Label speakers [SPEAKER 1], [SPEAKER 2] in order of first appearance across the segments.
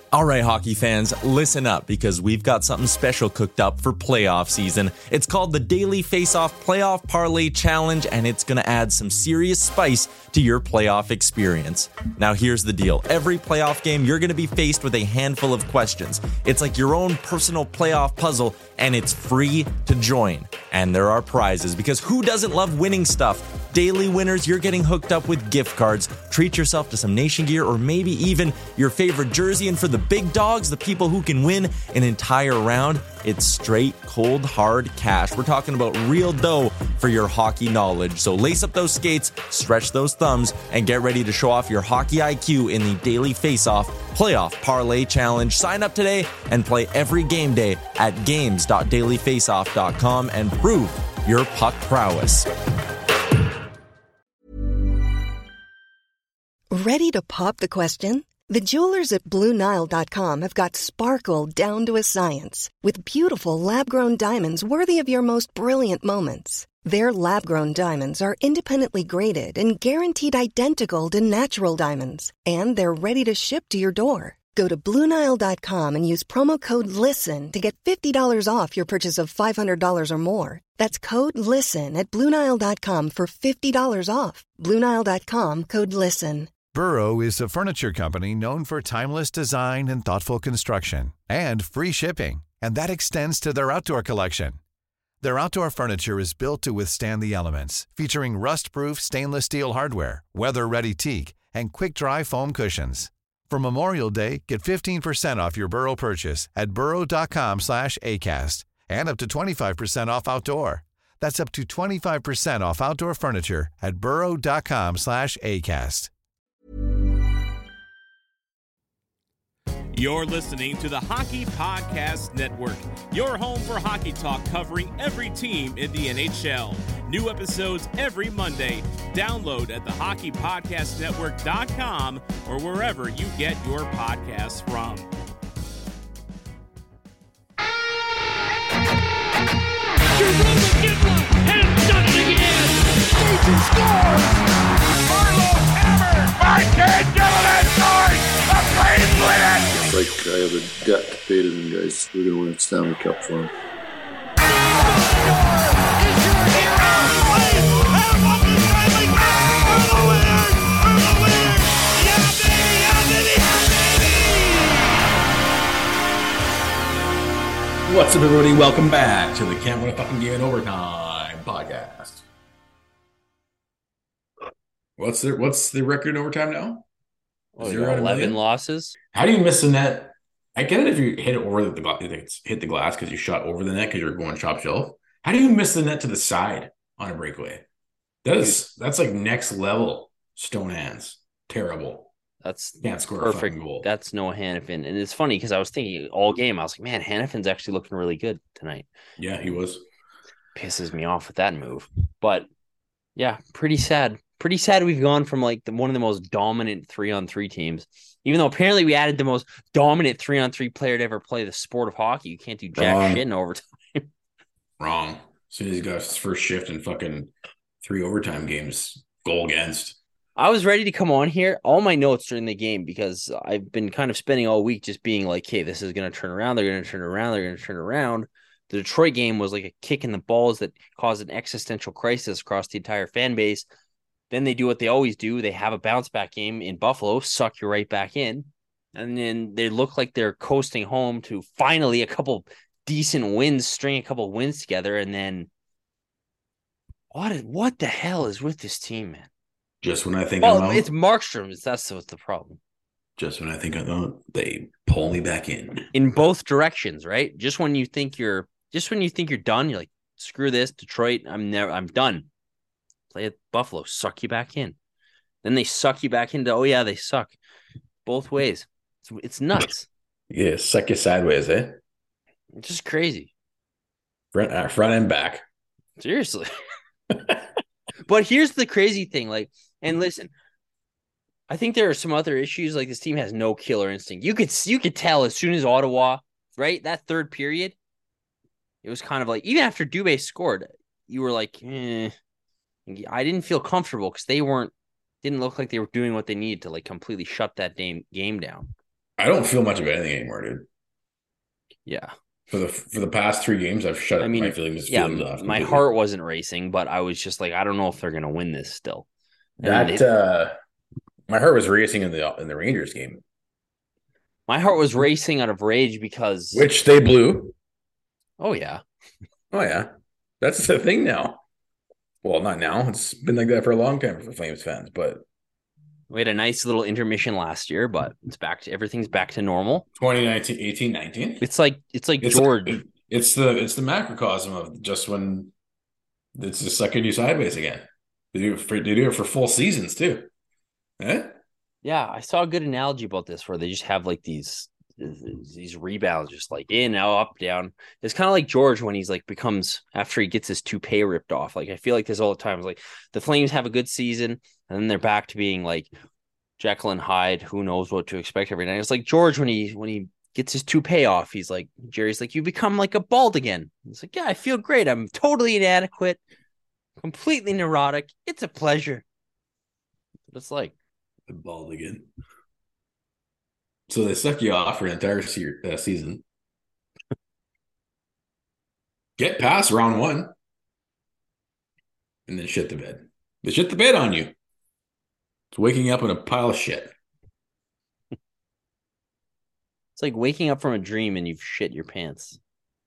[SPEAKER 1] All right, hockey fans, listen up because we've got something special cooked up for playoff season. It's called the Daily Face-Off Playoff Parlay Challenge, and it's going to add some serious spice to your playoff experience. Now, here's the deal. Every playoff game, you're going to be faced with a handful of questions. It's like your own personal playoff puzzle, and it's free to join. And there are prizes, because who doesn't love winning stuff? Daily winners, you're getting hooked up with gift cards. Treat yourself to some Nation gear or maybe even your favorite jersey. And for the big dogs, the people who can win an entire round, it's straight, cold, hard cash. We're talking about real dough for your hockey knowledge. So lace up those skates, stretch those thumbs, and get ready to show off your hockey IQ in the Daily Face-Off Playoff Parlay Challenge. Sign up today and play every game day at games.dailyfaceoff.com and prove your puck prowess.
[SPEAKER 2] Ready to pop the question? The jewelers at BlueNile.com have got sparkle down to a science with beautiful lab-grown diamonds worthy of your most brilliant moments. Their lab-grown diamonds are independently graded and guaranteed identical to natural diamonds, and they're ready to ship to your door. Go to BlueNile.com and use promo code LISTEN to get $50 off your purchase of $500 or more. That's code LISTEN at BlueNile.com for $50 off. BlueNile.com, code LISTEN.
[SPEAKER 3] Burrow is a furniture company known for timeless design and thoughtful construction, and free shipping, and that extends to their outdoor collection. Their outdoor furniture is built to withstand the elements, featuring rust-proof stainless steel hardware, weather-ready teak, and quick-dry foam cushions. For Memorial Day, get 15% off your Burrow purchase at burrow.com/ACAST and up to 25% off outdoor. That's up to 25% off outdoor furniture at burrow.com/ACAST.
[SPEAKER 4] You're listening to the Hockey Podcast Network, your home for hockey talk covering every team in the NHL. New episodes every Monday. Download at thehockeypodcastnetwork.com or wherever you get your podcasts from.
[SPEAKER 5] Has done it again. Stacy scores. Marlowe hammered. Martin Dillon scores. The Flames win it.
[SPEAKER 6] Like I have a debt to pay to them guys. We're gonna win a Stanley Cup for them.
[SPEAKER 7] What's up, everybody? Welcome back to the Can't Win a Fucking Game in Overtime podcast. What's the record in overtime now?
[SPEAKER 8] 11 losses.
[SPEAKER 7] How do you miss the net? I get it if you hit it over the glass, hit the glass because you shot over the net because you're going top shelf. How do you miss the net to the side on a breakaway? That's like next level stone hands. Terrible.
[SPEAKER 8] That's
[SPEAKER 7] can't score
[SPEAKER 8] perfect.
[SPEAKER 7] A goal.
[SPEAKER 8] That's Noah Hanifin. And it's funny because I was thinking all game, I was like, man, Hanifin's actually looking really good tonight.
[SPEAKER 7] Yeah, he was.
[SPEAKER 8] Pisses me off with that move. But yeah, pretty sad. Pretty sad we've gone from like one of the most dominant 3-on-3 teams, even though apparently we added the most dominant 3-on-3 player to ever play the sport of hockey. You can't do jack shit in overtime.
[SPEAKER 7] Wrong. As soon as he got his first shift in fucking 3 overtime games, goal against.
[SPEAKER 8] I was ready to come on here, all my notes during the game, because I've been kind of spending all week just being like, hey, this is going to turn around. They're going to turn around. They're going to turn around. The Detroit game was like a kick in the balls that caused an existential crisis across the entire fan base. Then they do what they always do. They have a bounce back game in Buffalo, suck you right back in. And then they look like they're coasting home to finally a couple decent wins, string a couple wins together. And then what the hell is with this team, man?
[SPEAKER 7] Just when I think I'm out.
[SPEAKER 8] It's Markstrom. That's what's the problem.
[SPEAKER 7] Just when I think I'm out, they pull me back in
[SPEAKER 8] both directions, right? Just when you think you're done, you're like, screw this, Detroit. I'm done. Play at Buffalo, suck you back in. Then they suck you back into, oh yeah, they suck. Both ways. It's nuts.
[SPEAKER 7] Yeah, suck you sideways, eh?
[SPEAKER 8] It's just crazy.
[SPEAKER 7] Front and back.
[SPEAKER 8] Seriously. But here's the crazy thing, like, and listen, I think there are some other issues. Like, this team has no killer instinct. You could tell as soon as Ottawa, right, that third period, it was kind of like, even after Dubé scored, you were like, I didn't feel comfortable because didn't look like they were doing what they needed to like completely shut that game down.
[SPEAKER 7] I don't feel much of anything anymore, dude.
[SPEAKER 8] Yeah.
[SPEAKER 7] For the past 3 games, I've shut my feelings off.
[SPEAKER 8] My
[SPEAKER 7] completely.
[SPEAKER 8] heart wasn't racing, but I was just like, I don't know if they're gonna win this still.
[SPEAKER 7] My heart was racing in the Rangers game.
[SPEAKER 8] My heart was racing out of rage because
[SPEAKER 7] which they blew.
[SPEAKER 8] Oh yeah.
[SPEAKER 7] That's the thing now. Well, not now. It's been like that for a long time for Flames fans, but
[SPEAKER 8] we had a nice little intermission last year, but everything's back to normal.
[SPEAKER 7] 2019, 18, 19.
[SPEAKER 8] It's like George.
[SPEAKER 7] It's the macrocosm of just when it's just sucking you sideways again. They do it for full seasons too.
[SPEAKER 8] Yeah, I saw a good analogy about this where they just have like these rebounds, just like in, out, up, down. It's kind of like George when he's like becomes after he gets his toupee ripped off. Like I feel like this all the time. It's like the Flames have a good season and then they're back to being like Jekyll and Hyde. Who knows what to expect every night? It's like George when he gets his toupee off. He's like Jerry's like you become like a bald again. It's like yeah, I feel great. I'm totally inadequate, completely neurotic. It's a pleasure. It's like
[SPEAKER 7] bald again. So they suck you off for an entire season. Get past round 1. And then shit the bed. They shit the bed on you. It's waking up in a pile of shit.
[SPEAKER 8] It's like waking up from a dream and you've shit your pants.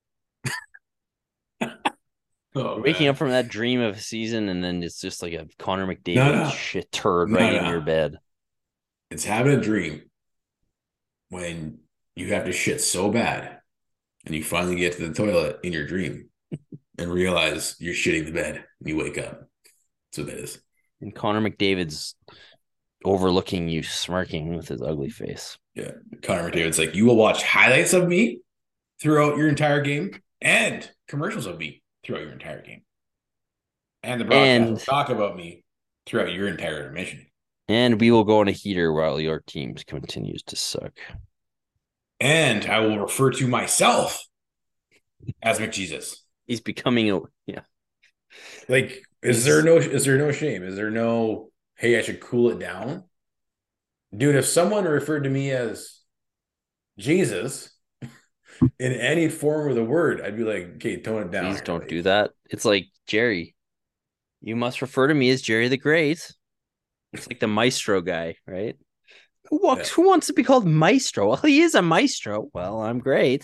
[SPEAKER 8] Waking up from that dream of a season and then it's just like a Connor McDavid shit turd in your bed.
[SPEAKER 7] It's having a dream when you have to shit so bad and you finally get to the toilet in your dream and realize you're shitting the bed and you wake up. That's what that is.
[SPEAKER 8] And Connor McDavid's overlooking you, smirking with his ugly face.
[SPEAKER 7] Yeah. Connor McDavid's like, you will watch highlights of me throughout your entire game and commercials of me throughout your entire game. And the broadcast will talk about me throughout your entire intermission.
[SPEAKER 8] And we will go on a heater while your team continues to suck.
[SPEAKER 7] And I will refer to myself as McJesus.
[SPEAKER 8] He's becoming
[SPEAKER 7] Like, is there no shame? Is there no, hey, I should cool it down? Dude, if someone referred to me as Jesus in any form of the word, I'd be like, okay, tone it down.
[SPEAKER 8] Please don't do that. It's like, Jerry, you must refer to me as Jerry the Great. It's like the maestro guy, right? Who wants to be called maestro? Well, he is a maestro. Well, I'm great.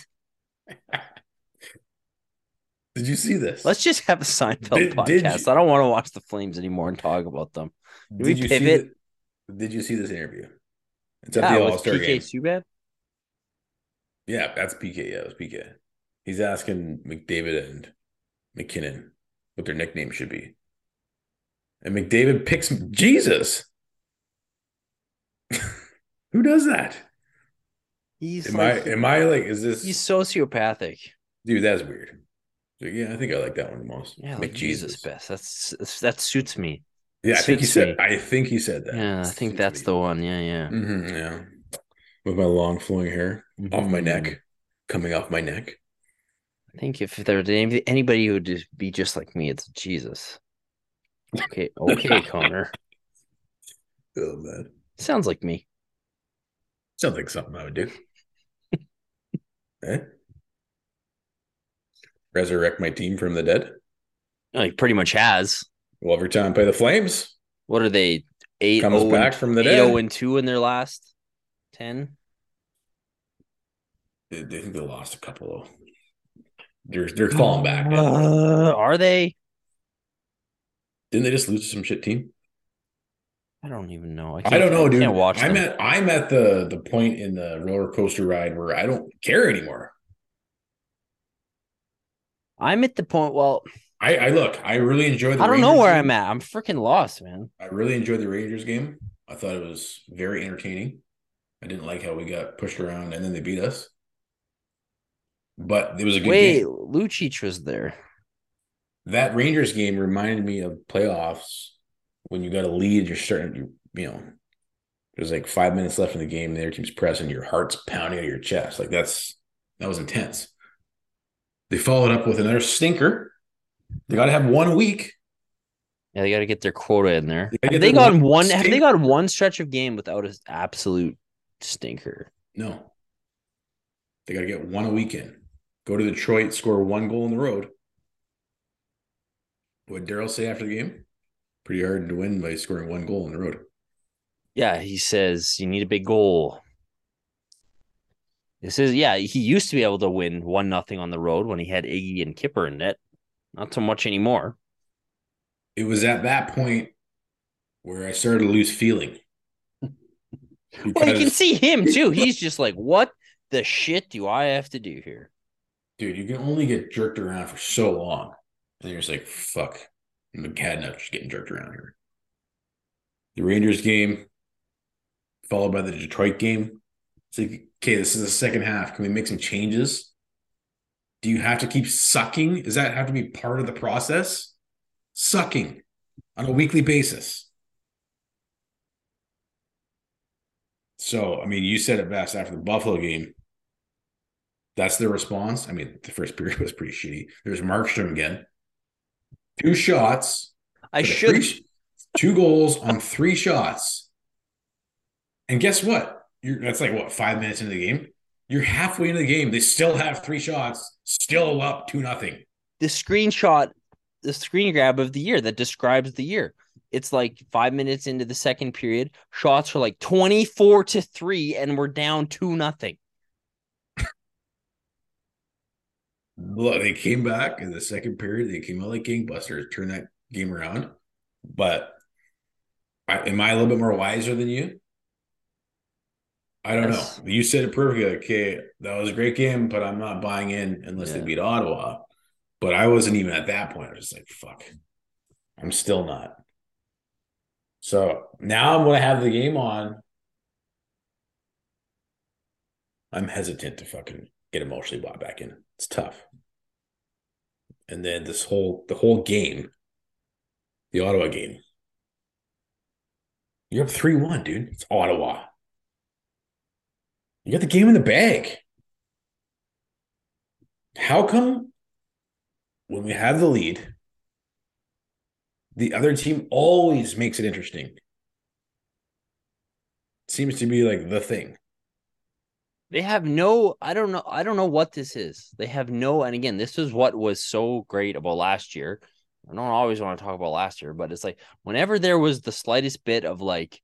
[SPEAKER 7] Did you see this?
[SPEAKER 8] Let's just have a Seinfeld podcast. I don't want to watch the Flames anymore and talk about them.
[SPEAKER 7] Did you pivot? Did you see this interview? It's at the All-Star game.
[SPEAKER 8] PK Subban?
[SPEAKER 7] Yeah, that's PK. Yeah, it was PK. He's asking McDavid and McKinnon what their nickname should be. And McDavid picks Jesus. Who does that? Is this?
[SPEAKER 8] He's sociopathic.
[SPEAKER 7] Dude, that's weird. Yeah, I think I like that one the most.
[SPEAKER 8] Yeah, like Jesus best. That suits me.
[SPEAKER 7] Yeah, I think he said that.
[SPEAKER 8] Yeah, I think that's the one. Yeah.
[SPEAKER 7] Mm-hmm, yeah. With my long flowing hair off my neck, coming off my neck.
[SPEAKER 8] I think if there was anybody who would just be just like me, it's Jesus. Okay, Connor.
[SPEAKER 7] Oh man,
[SPEAKER 8] sounds like me.
[SPEAKER 7] Sounds like something I would do. Resurrect my team from the dead.
[SPEAKER 8] Oh, he pretty much has.
[SPEAKER 7] Well, every time I play the Flames,
[SPEAKER 8] what are they? 8
[SPEAKER 7] comes back from the dead.
[SPEAKER 8] 8-0-2 in their last 10.
[SPEAKER 7] They think they lost a couple of. They're falling back.
[SPEAKER 8] Are they?
[SPEAKER 7] Didn't they just lose to some shit team?
[SPEAKER 8] I don't even know.
[SPEAKER 7] I don't know, dude.
[SPEAKER 8] Can't watch
[SPEAKER 7] I'm at the point in the roller coaster ride where I don't care anymore.
[SPEAKER 8] I'm at the point. Well,
[SPEAKER 7] I really enjoyed.
[SPEAKER 8] I don't know where I'm at. I'm freaking lost, man.
[SPEAKER 7] I really enjoyed the Rangers game. I thought it was very entertaining. I didn't like how we got pushed around and then they beat us. But it was a good game.
[SPEAKER 8] Lucic was there.
[SPEAKER 7] That Rangers game reminded me of playoffs when you got a lead, you're starting, there's like 5 minutes left in the game, the other team's pressing, your heart's pounding out of your chest. Like that was intense. They followed up with another stinker. They got to have 1 week.
[SPEAKER 8] Yeah, they got to get their quota in there. Have they got one stretch of game without an absolute stinker?
[SPEAKER 7] No. They got to get one a weekend. Go to Detroit, score one goal on the road. What did Daryl say after the game? Pretty hard to win by scoring one goal on the road.
[SPEAKER 8] Yeah, he says you need a big goal. This is he used to be able to win 1-0 on the road when he had Iggy and Kipper in net. Not so much anymore.
[SPEAKER 7] It was at that point where I started to lose feeling.
[SPEAKER 8] Well, you can see him too. He's just like, what the shit do I have to do here?
[SPEAKER 7] Dude, you can only get jerked around for so long. And you're just like, fuck. I'm had enough just getting jerked around here. The Rangers game, followed by the Detroit game. It's like, okay, this is the second half. Can we make some changes? Do you have to keep sucking? Does that have to be part of the process? Sucking on a weekly basis. So, I mean, you said it best after the Buffalo game. That's their response. I mean, the first period was pretty shitty. There's Markstrom again. 2 shots. Two goals on 3 shots. And guess what? That's like, what, 5 minutes into the game? You're halfway into the game. They still have 3 shots, still up 2-0.
[SPEAKER 8] The screen grab of the year that describes the year. It's like 5 minutes into the second period. Shots are like 24-3, and we're down 2-0.
[SPEAKER 7] Look, they came back in the second period. They came out like gangbusters, turned that game around. But am I a little bit more wiser than you? I don't know. You said it perfectly. Like, okay, that was a great game, but I'm not buying in unless they beat Ottawa. But I wasn't even at that point. I was just like, fuck. I'm still not. So now I'm going to have the game on. I'm hesitant to fucking get emotionally bought back in. It's tough. And then the whole game, the Ottawa game, you're up 3-1, dude. It's Ottawa. You got the game in the bag. How come when we have the lead, the other team always makes it interesting? Seems to be like the thing.
[SPEAKER 8] They have no, I don't know what this is. They have no, and again, this is what was so great about last year. I don't always want to talk about last year, but it's like whenever there was the slightest bit of like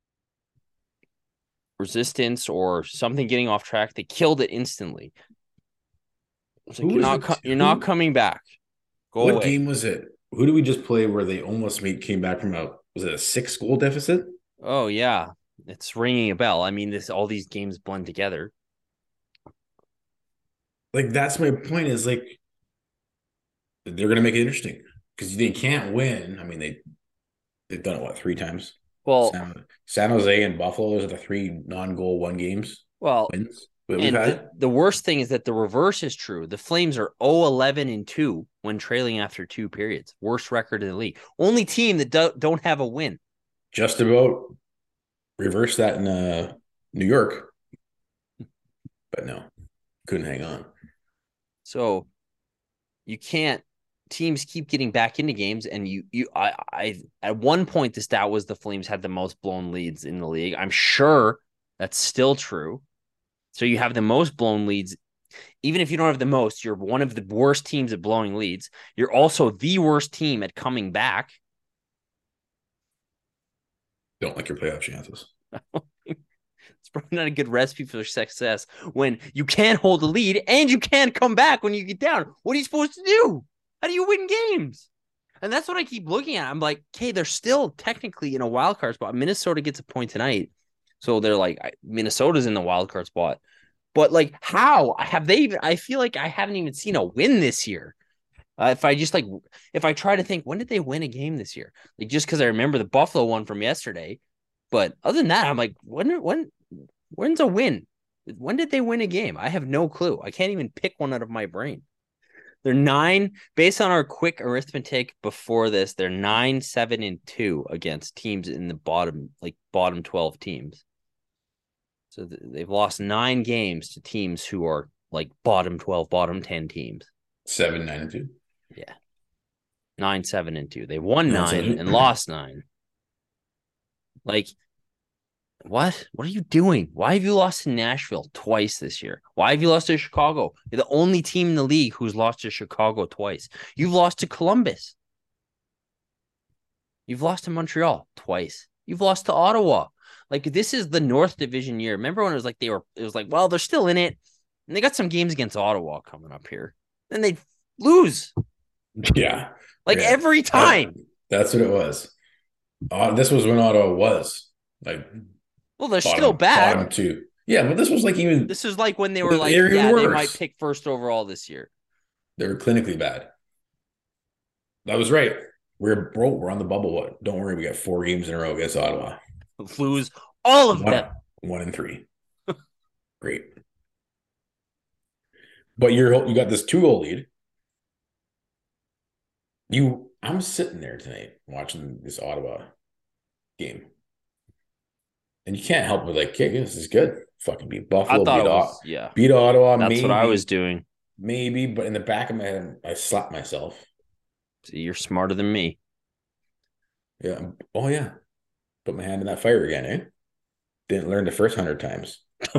[SPEAKER 8] resistance or something getting off track, they killed it instantly. It's like you're not coming back.
[SPEAKER 7] What game was it? Who did we just play where they almost came back from was it a 6-goal deficit?
[SPEAKER 8] Oh yeah. It's ringing a bell. I mean, all these games blend together.
[SPEAKER 7] Like, that's my point, is like they're gonna make it interesting because they can't win. I mean, they've done it 3 times.
[SPEAKER 8] Well,
[SPEAKER 7] San Jose and Buffalo, those are the 3 non-goal 1 games.
[SPEAKER 8] Well,
[SPEAKER 7] wins.
[SPEAKER 8] And the worst thing is that the reverse is true. The Flames are 0-11-2 when trailing after 2 periods. Worst record in the league. Only team that don't have a win.
[SPEAKER 7] Just about reverse that in New York. But no, couldn't hang on.
[SPEAKER 8] So you can't. Teams keep getting back into games, and I at one point the stat was the Flames had the most blown leads in the league. I'm sure that's still true. So you have the most blown leads. Even if you don't have the most, you're one of the worst teams at blowing leads. You're also the worst team at coming back.
[SPEAKER 7] Don't like your playoff chances.
[SPEAKER 8] It's probably not a good recipe for success when you can't hold a lead and you can't come back when you get down. What are you supposed to do? How do you win games? And that's what I keep looking at. I'm like, okay, they're still technically in a wild card spot. Minnesota gets a point tonight. So they're like, Minnesota's in the wild card spot. But like, how have they even? I feel like I haven't even seen a win this year. If I try to think, when did they win a game this year? Like, just because I remember the Buffalo one from yesterday. But other than that, I'm like, when's a win? When did they win a game? I have no clue. I can't even pick one out of my brain. They're 9, based on our quick arithmetic before this, they're 9-7-2 against teams in the bottom 12 teams. So they've lost 9 games to teams who are like bottom 12, bottom 10 teams.
[SPEAKER 7] 7-9-2.
[SPEAKER 8] Yeah. 9-7-2. They won 9 and lost 9. Like, What? What are you doing? Why have you lost to Nashville twice this year? Why have you lost to Chicago? You're the only team in the league who's lost to Chicago twice. You've lost to Columbus. You've lost to Montreal twice. You've lost to Ottawa. Like, this is the North Division year. Remember when it was like well, they're still in it. And they got some games against Ottawa coming up here. Then they lose.
[SPEAKER 7] Yeah.
[SPEAKER 8] Like every time.
[SPEAKER 7] That's what it was. This was when Ottawa was like,
[SPEAKER 8] well, they're still bad.
[SPEAKER 7] Bottom two. Yeah, but this was like even.
[SPEAKER 8] This is like when they were like, they might pick first overall this year.
[SPEAKER 7] They were clinically bad. That was right. We're on the bubble. Don't worry, we got 4 games in a row against Ottawa.
[SPEAKER 8] Lose all of them.
[SPEAKER 7] 1-3. Great. But you got this 2-goal lead. I'm sitting there tonight watching this Ottawa game. And you can't help but like, okay, this is good. Fucking beat Buffalo, beat Ottawa.
[SPEAKER 8] That's what I was doing.
[SPEAKER 7] Maybe, but in the back of my head, I slapped myself.
[SPEAKER 8] See, you're smarter than me.
[SPEAKER 7] Yeah. Oh, yeah. Put my hand in that fire again, eh? Didn't learn the first 100 times.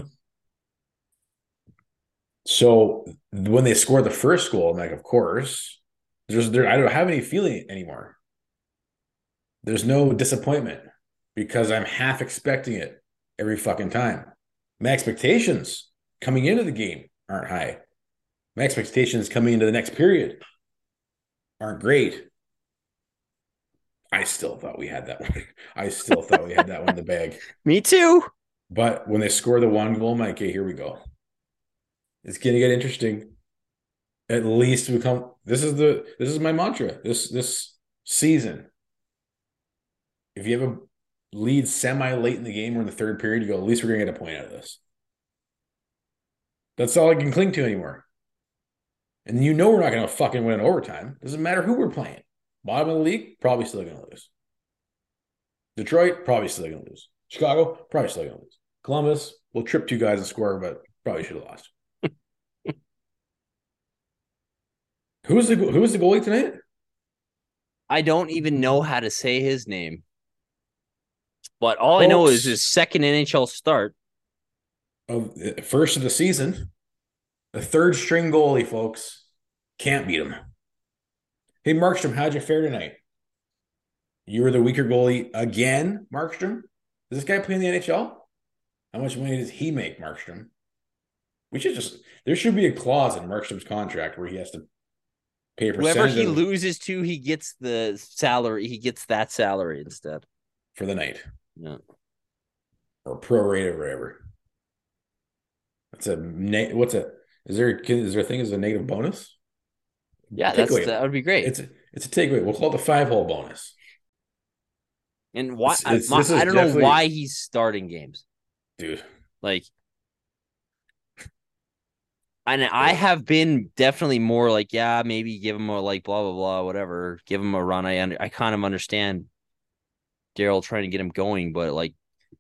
[SPEAKER 7] So when they scored the first goal, I'm like, of course, I don't have any feeling anymore. There's no disappointment because I'm half expecting it every fucking time. My expectations coming into the game aren't high. My expectations coming into the next period aren't great. I still thought we had that one. I still thought we had that one in the bag.
[SPEAKER 8] Me too.
[SPEAKER 7] But when they score the 1 goal, I'm like, okay, here we go. It's going to get interesting. At least this is my mantra this season. If you have a lead semi-late in the game or in the third period, you go, at least we're going to get a point out of this. That's all I can cling to anymore. And we're not going to fucking win in overtime. Doesn't matter who we're playing. Bottom of the league, probably still going to lose. Detroit, probably still going to lose. Chicago, probably still going to lose. Columbus will trip 2 guys and score, but probably should have lost. Who was the goalie tonight?
[SPEAKER 8] I don't even know how to say his name. But all I know is his second NHL start.
[SPEAKER 7] First of the season. The 3rd string goalie, folks. Can't beat him. Hey, Markstrom, how'd you fare tonight? You were the weaker goalie again, Markstrom? Does this guy play in the NHL? How much money does he make, Markstrom? There should be a clause in Markstrom's contract where he has to pay a percentage.
[SPEAKER 8] Whoever he loses to, he gets the salary. He gets that salary instead.
[SPEAKER 7] For the night.
[SPEAKER 8] Yeah.
[SPEAKER 7] Or prorated or whatever. Is there a thing as a negative bonus?
[SPEAKER 8] Yeah, that would be great.
[SPEAKER 7] It's a takeaway. We'll call it the 5-hole bonus.
[SPEAKER 8] And why? I don't know why he's starting games,
[SPEAKER 7] dude.
[SPEAKER 8] Like, and I have been definitely more like, yeah, maybe give him a like blah blah blah whatever, give him a run. I kind of understand Daryl trying to get him going, but like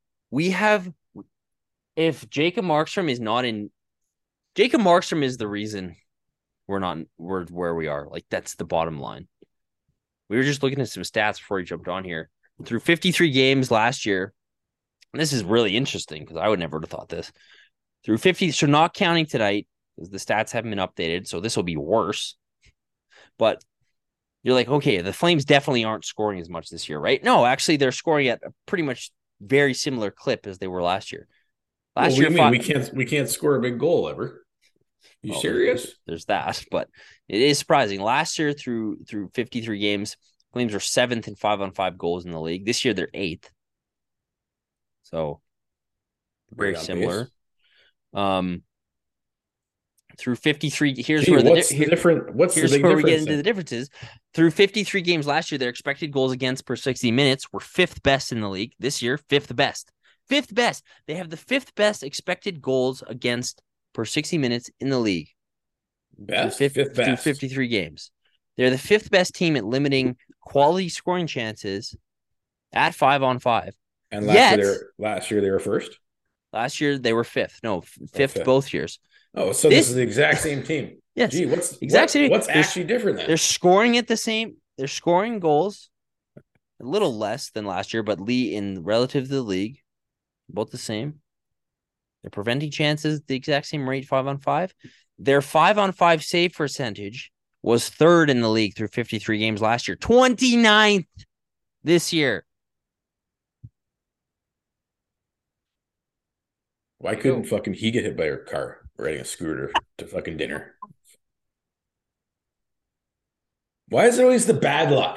[SPEAKER 8] if Jacob Markstrom is not in, Jacob Markstrom is the reason we're where we are. Like, that's the bottom line. We were just looking at some stats before he jumped on here. Through 53 games last year, and this is really interesting because I would never have thought this. Through 50, so not counting tonight, because the stats haven't been updated, so this will be worse. But you're like, okay, the Flames definitely aren't scoring as much this year, right? No, actually, they're scoring at a pretty much very similar clip as they were last year.
[SPEAKER 7] Last year, we can't score a big goal ever. You serious?
[SPEAKER 8] There's that, but it is surprising. Last year, through 53 games, Flames were 7th in 5-on-5 goals in the league. This year, they're 8th. So very similar. Through 53, here's where
[SPEAKER 7] what's the big
[SPEAKER 8] we get into the differences. Through 53 games last year, their expected goals against per 60 minutes were 5th best in the league. This year, 5th best. 5th best. They have the 5th best expected goals against per 60 minutes in the league.
[SPEAKER 7] Best?
[SPEAKER 8] Through 53 games. They're the 5th best team at limiting quality scoring chances at 5-on-5.
[SPEAKER 7] And last year they were first?
[SPEAKER 8] Last year they were 5th. No, 5th both years.
[SPEAKER 7] Oh, so this is the exact same team.
[SPEAKER 8] Yes.
[SPEAKER 7] Gee, what's
[SPEAKER 8] actually
[SPEAKER 7] different then?
[SPEAKER 8] They're scoring at the same. They're scoring goals a little less than last year, but in relative to the league, About the same. They're preventing chances the exact same rate 5-on-5. Their 5-on-5 save percentage was third in the league through 53 games last year. 29th this year.
[SPEAKER 7] Why couldn't fucking he get hit by a car riding a scooter to fucking dinner? Why is it always the bad luck?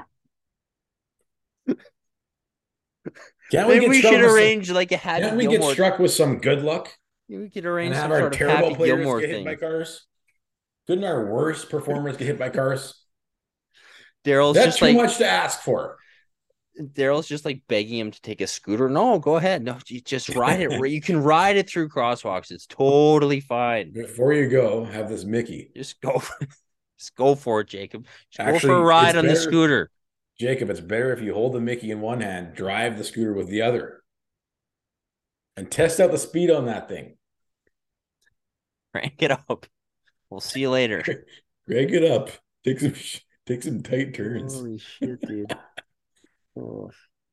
[SPEAKER 7] Can't
[SPEAKER 8] Maybe we should arrange like a Happy
[SPEAKER 7] Can't we
[SPEAKER 8] Gilmore.
[SPEAKER 7] Get struck with some good luck?
[SPEAKER 8] We could arrange
[SPEAKER 7] And
[SPEAKER 8] some
[SPEAKER 7] have our
[SPEAKER 8] sort of
[SPEAKER 7] terrible
[SPEAKER 8] Happy
[SPEAKER 7] players
[SPEAKER 8] Gilmore
[SPEAKER 7] get hit
[SPEAKER 8] thing.
[SPEAKER 7] by cars? Couldn't our worst performers get hit by cars?
[SPEAKER 8] Daryl's
[SPEAKER 7] That's
[SPEAKER 8] just
[SPEAKER 7] too
[SPEAKER 8] like
[SPEAKER 7] much to ask for.
[SPEAKER 8] Daryl's just like begging him to take a scooter. No, go ahead. No, you just ride it. You can ride it through crosswalks. It's totally fine.
[SPEAKER 7] Before you go, have this Mickey.
[SPEAKER 8] Just go for it, Jacob. Just
[SPEAKER 7] Actually,
[SPEAKER 8] go for a ride
[SPEAKER 7] it's
[SPEAKER 8] on the
[SPEAKER 7] better-
[SPEAKER 8] scooter.
[SPEAKER 7] Jacob, it's better if you hold the Mickey in one hand, drive the scooter with the other, and test out the speed on that thing.
[SPEAKER 8] Crank it up. We'll see you later.
[SPEAKER 7] Crank it up. Take some tight turns.
[SPEAKER 8] Holy shit, dude. Oh.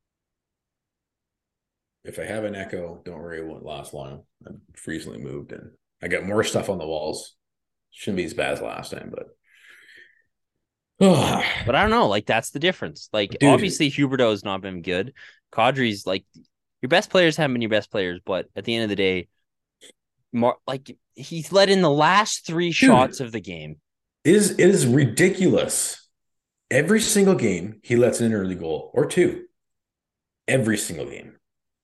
[SPEAKER 7] If I have an echo, don't worry, it won't last long. I've recently moved and I got more stuff on the walls. Shouldn't be as bad as last time, but
[SPEAKER 8] But I don't know. Like, that's the difference. Like,
[SPEAKER 7] Dude.
[SPEAKER 8] obviously, Huberdeau has not been good. Kadri's like, your best players haven't been your best players, but at the end of the day, like, he's let in the last three shots of the game.
[SPEAKER 7] it is ridiculous. Every single game, he lets in an early goal or two. Every single game.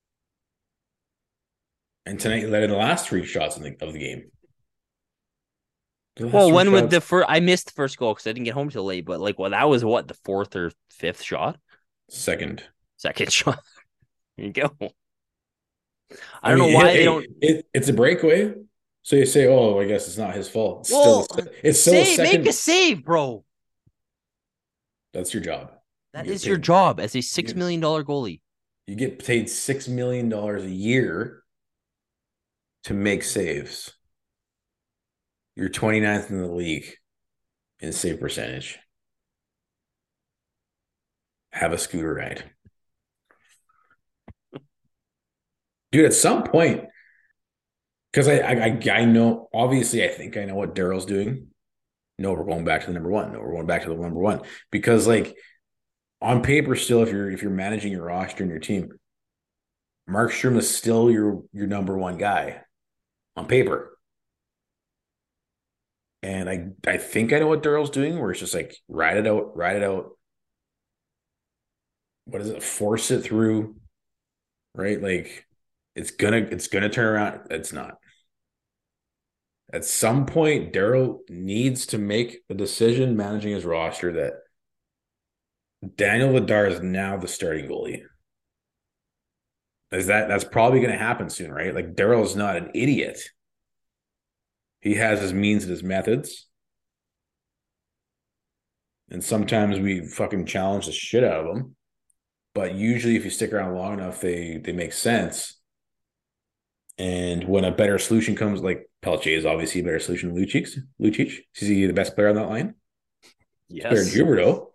[SPEAKER 7] And tonight, he let in the last three shots of the game.
[SPEAKER 8] Well, when would I missed the first goal because I didn't get home till late, but like, well, that was what, the fourth or fifth shot?
[SPEAKER 7] Second
[SPEAKER 8] shot. There you go. I don't know why they don't.
[SPEAKER 7] It's a breakaway. So you say, oh, I guess it's not his fault. It's still a second.
[SPEAKER 8] Make a save, bro.
[SPEAKER 7] That's your job.
[SPEAKER 8] That is your job as a $6 million goalie.
[SPEAKER 7] You get paid $6 million a year to make saves. You're 29th in the league in save percentage. Have a scooter ride. Dude, at some point, because I know, obviously, I think I know what Daryl's doing. No, we're going back to the number one. No, we're going back to the number one. Because, like, on paper, still, if you're managing your roster and your team, Mark Sturm is still your number one guy on paper. And I think I know what Daryl's doing, where it's just like ride it out. What is it? Force it through, right? Like it's gonna turn around. It's not. At some point, Daryl needs to make a decision managing his roster that Daniel Vladar is now the starting goalie. That's probably going to happen soon, right? Like Daryl is not an idiot. He has his means and his methods. And sometimes we fucking challenge the shit out of them. But usually if you stick around long enough, they make sense. And when a better solution comes, like Pelletier is obviously a better solution than Lucic. Is he the best player on that line?
[SPEAKER 8] Yes.
[SPEAKER 7] Better than Huberdeau.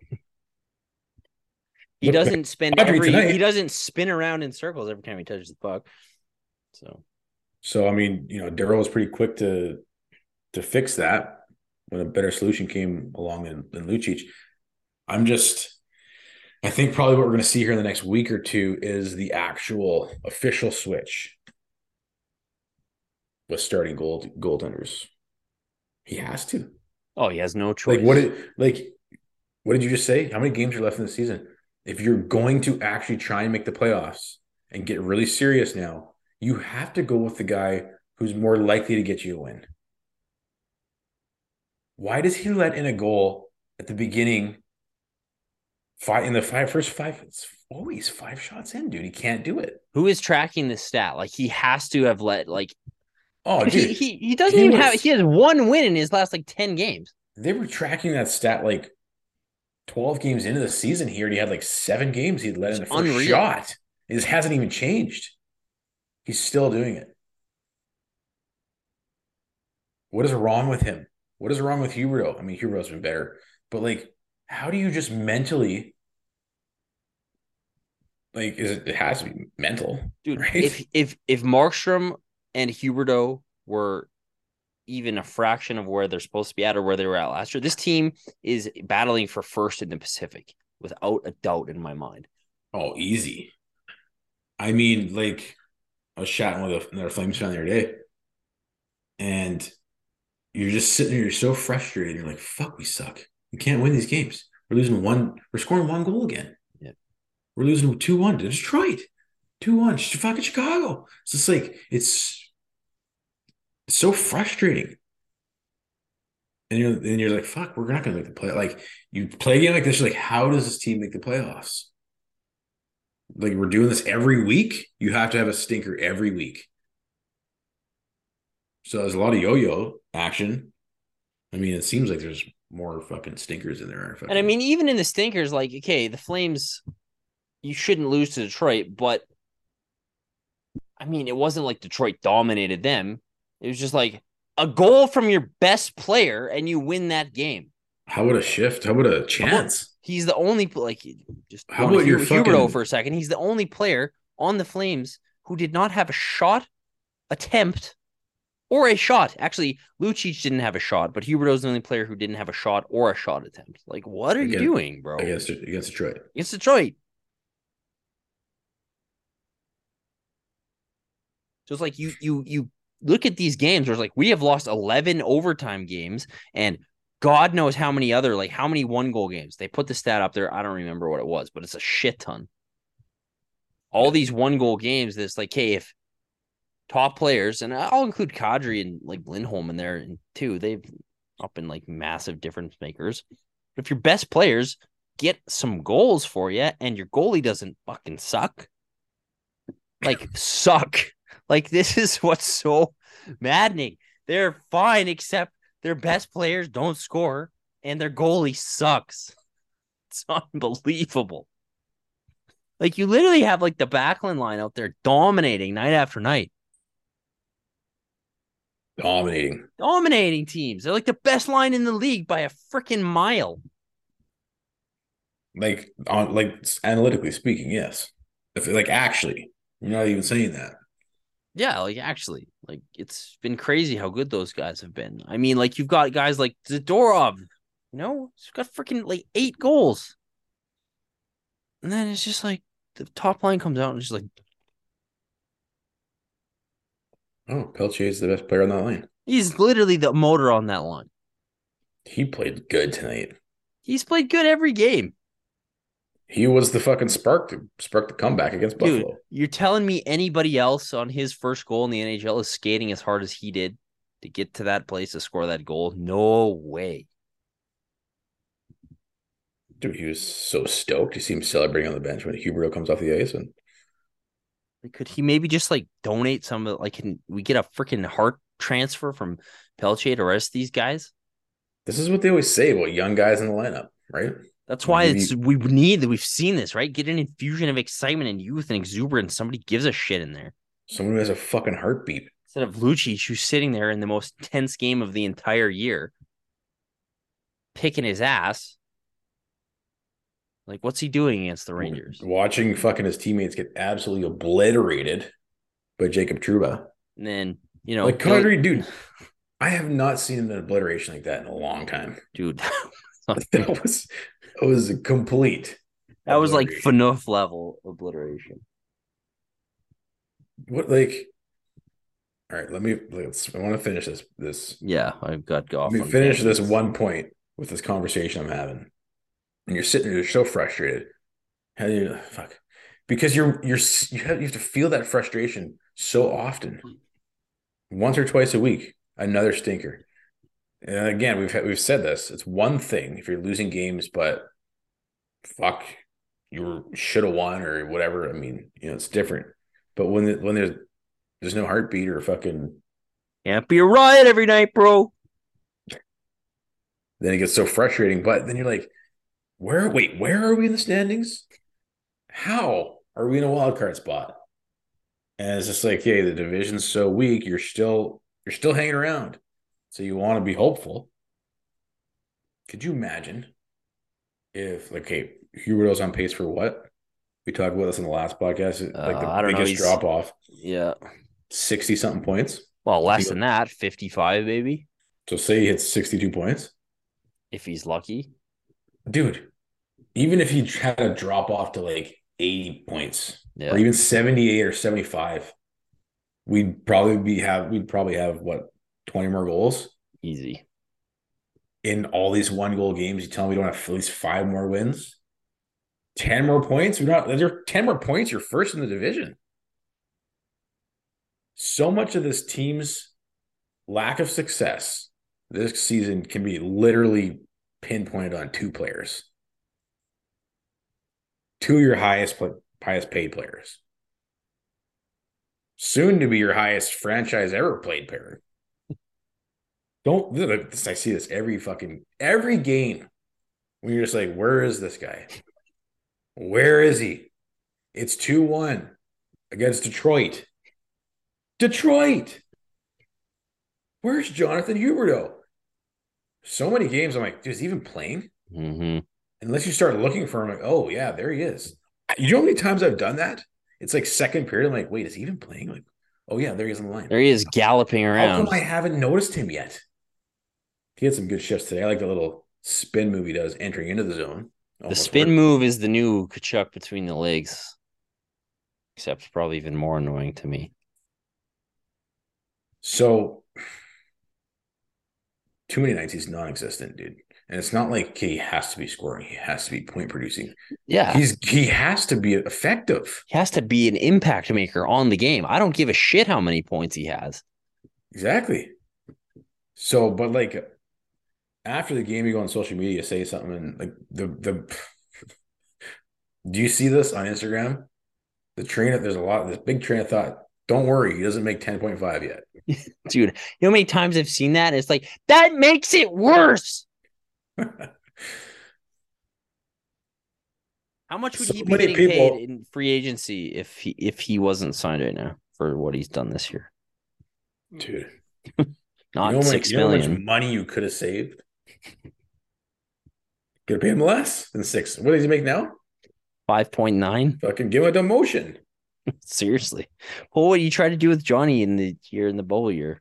[SPEAKER 8] He doesn't spin
[SPEAKER 7] tonight.
[SPEAKER 8] he doesn't spin around in circles every time he touches the puck.
[SPEAKER 7] So I mean, Daryl was pretty quick to fix that when a better solution came along than Lucic. I think probably what we're going to see here in the next week or two is the actual official switch with starting goaltenders. He has to.
[SPEAKER 8] Oh, he has no choice.
[SPEAKER 7] What did you just say? How many games are left in the season? If you're going to actually try and make the playoffs and get really serious now, you have to go with the guy who's more likely to get you a win. Why does he let in a goal at the beginning? First five, it's always 5 shots in, dude. He can't do it.
[SPEAKER 8] Who is tracking this stat? Like, he has to have let, like,
[SPEAKER 7] oh, dude,
[SPEAKER 8] he doesn't even have. He has 1 win in his last 10 games.
[SPEAKER 7] They were tracking that stat 12 games into the season. He already had 7 games he'd let in the first shot. It just hasn't even changed. He's still doing it. What is wrong with him? What is wrong with Huberdeau? I mean, Huberdeau's been better, but how do you just mentally Like, it has to be mental,
[SPEAKER 8] dude.
[SPEAKER 7] right?
[SPEAKER 8] If Markstrom and Huberdeau were even a fraction of where they're supposed to be at or where they were at last year, this team is battling for first in the Pacific without a doubt in my mind.
[SPEAKER 7] Oh, easy. I mean, like, I was chatting with another Flames fan the other day, and you're just sitting there, you're so frustrated. You're like, fuck, we suck. We can't win these games. We're losing one, we're scoring one goal again.
[SPEAKER 8] Yeah.
[SPEAKER 7] We're losing 2-1 to Detroit. 2-1 to fucking Chicago. It's just like, it's so frustrating. And you're like, fuck, we're not gonna make the play. Like, you play a game like this, you're like, how does this team make the playoffs? Like, we're doing this every week. You have to have a stinker every week. So there's a lot of yo-yo action. I mean, it seems like there's more fucking stinkers in there.
[SPEAKER 8] And I mean, even in the stinkers, like, okay, the Flames, you shouldn't lose to Detroit, but I mean, it wasn't like Detroit dominated them. It was just like a goal from your best player and you win that game.
[SPEAKER 7] How about a shift? How about a chance?
[SPEAKER 8] He's the only, like, just
[SPEAKER 7] how about your
[SPEAKER 8] Huberdeau for a second. He's the only player on the Flames who did not have a shot attempt or a shot. Actually, Lucic didn't have a shot, but Huberdeau's the only player who didn't have a shot or a shot attempt. Like, what are you doing, bro?
[SPEAKER 7] Against Detroit.
[SPEAKER 8] Against Detroit. So it's like you look at these games where it's like we have lost 11 overtime games and God knows how many other, like how many 1-goal games. They put the stat up there. I don't remember what it was, but it's a shit ton. All these 1-goal games, that's like, hey, if top players, and I'll include Kadri and like Lindholm in there too, they've not been like massive difference makers. But if your best players get some goals for you and your goalie doesn't fucking suck, like this is what's so maddening. They're fine, except their best players don't score and their goalie sucks. It's unbelievable. Like, you literally have like the Backlund line out there dominating night after night. Dominating teams. They're like the best line in the league by a freaking mile.
[SPEAKER 7] Like, analytically speaking, yes. If like, actually, you're not even saying that.
[SPEAKER 8] Yeah, like, actually, like, it's been crazy how good those guys have been. I mean, like, you've got guys like Zadorov, he's got freaking like 8 goals. And then it's just like the top line comes out and it's just like,
[SPEAKER 7] oh, Peltier is the best player on that line.
[SPEAKER 8] He's literally the motor on that line.
[SPEAKER 7] He played good tonight.
[SPEAKER 8] He's played good every game.
[SPEAKER 7] He was the fucking spark the comeback against Buffalo.
[SPEAKER 8] Dude, you're telling me anybody else on his first goal in the NHL is skating as hard as he did to get to that place to score that goal? No way.
[SPEAKER 7] Dude, he was so stoked. You see him celebrating on the bench when Huberdeau comes off the ice. And
[SPEAKER 8] could he maybe just like donate some of, like, can we get a freaking heart transfer from Peltier to rest these guys?
[SPEAKER 7] This is what they always say about young guys in the lineup, right?
[SPEAKER 8] That's why we've seen this, right? Get an infusion of excitement and youth and exuberance. Somebody gives a shit in there.
[SPEAKER 7] Someone who has a fucking heartbeat.
[SPEAKER 8] Instead of Lucic, who's sitting there in the most tense game of the entire year, picking his ass. Like, what's he doing against the Rangers?
[SPEAKER 7] Watching fucking his teammates get absolutely obliterated by Jacob Trouba.
[SPEAKER 8] And then,
[SPEAKER 7] like, Kadri, dude, I have not seen an obliteration like that in a long time.
[SPEAKER 8] Dude,
[SPEAKER 7] that was a complete.
[SPEAKER 8] That was like FNUF level obliteration.
[SPEAKER 7] What, like, all right, I want to finish this.
[SPEAKER 8] Yeah, I've got off.
[SPEAKER 7] Let me finish this one point with this conversation I'm having. And you're sitting there, you're so frustrated. How do you fuck? Because you have to feel that frustration so often. Once or twice a week, another stinker. And again, we've said this. It's one thing if you're losing games, but fuck, you should have won or whatever. I mean, it's different. But when there's no heartbeat or fucking
[SPEAKER 8] can't be a riot every night, bro.
[SPEAKER 7] Then it gets so frustrating. But then you're like, where are we in the standings? How are we in a wild card spot? And it's just like, hey, the division's so weak, you're still hanging around. So you want to be hopeful. Could you imagine if, like, hey, Huberdeau's on pace for what? We talked about this in the last podcast. Like the
[SPEAKER 8] I don't know.
[SPEAKER 7] biggest drop off,
[SPEAKER 8] Yeah.
[SPEAKER 7] 60 something points.
[SPEAKER 8] Well, less than that, 55 maybe.
[SPEAKER 7] So say he hits 62 points.
[SPEAKER 8] If he's lucky.
[SPEAKER 7] Dude, even if he had a drop off to like 80 points
[SPEAKER 8] Yeah.
[SPEAKER 7] or even 78 or 75, we'd probably have what, 20 more goals
[SPEAKER 8] Easy.
[SPEAKER 7] in all these 1-goal games. You tell me we don't have at least 5 more wins, 10 more points. You're 10 more points. You're first in the division. So much of this team's lack of success this season can be literally pinpointed on 2 players. 2 of your highest paid players. Soon to be your highest franchise ever played player. I see this every game when you're just like, where is this guy? Where is he? It's 2-1 against Detroit. Detroit. Where's Jonathan Huberdeau? So many games, I'm like, dude, is he even playing?
[SPEAKER 8] Mm-hmm.
[SPEAKER 7] Unless you start looking for him, like, oh, yeah, there he is. You know how many times I've done that? It's like second period. I'm like, wait, is he even playing? Like, oh, yeah, there he is on the line.
[SPEAKER 8] There he is galloping around.
[SPEAKER 7] How come I haven't noticed him yet? He had some good shifts today. I like the little spin move he does entering into the zone.
[SPEAKER 8] The spin move is the new Kachuk between the legs. Except it's probably even more annoying to me.
[SPEAKER 7] So, too many nights he's non-existent, dude. And it's not like he has to be scoring. He has to be point producing.
[SPEAKER 8] Yeah.
[SPEAKER 7] He has to be effective.
[SPEAKER 8] He has to be an impact maker on the game. I don't give a shit how many points he has.
[SPEAKER 7] Exactly. So, but like after the game, you go on social media, say something, and like the do you see this on Instagram? There's this big train of thought. Don't worry, he doesn't make 10.5 yet.
[SPEAKER 8] Dude, you know how many times I've seen that? It's like, that makes it worse. How much would he be getting paid in free agency if he wasn't signed right now for what he's done this year?
[SPEAKER 7] Dude.
[SPEAKER 8] Not $6 million.
[SPEAKER 7] You know how much money you could have saved? Could have paid him less than 6. What does he make now?
[SPEAKER 8] 5.9.
[SPEAKER 7] Fucking give him a demotion.
[SPEAKER 8] Seriously. Well, what you tried to do with Johnny in the bubble year?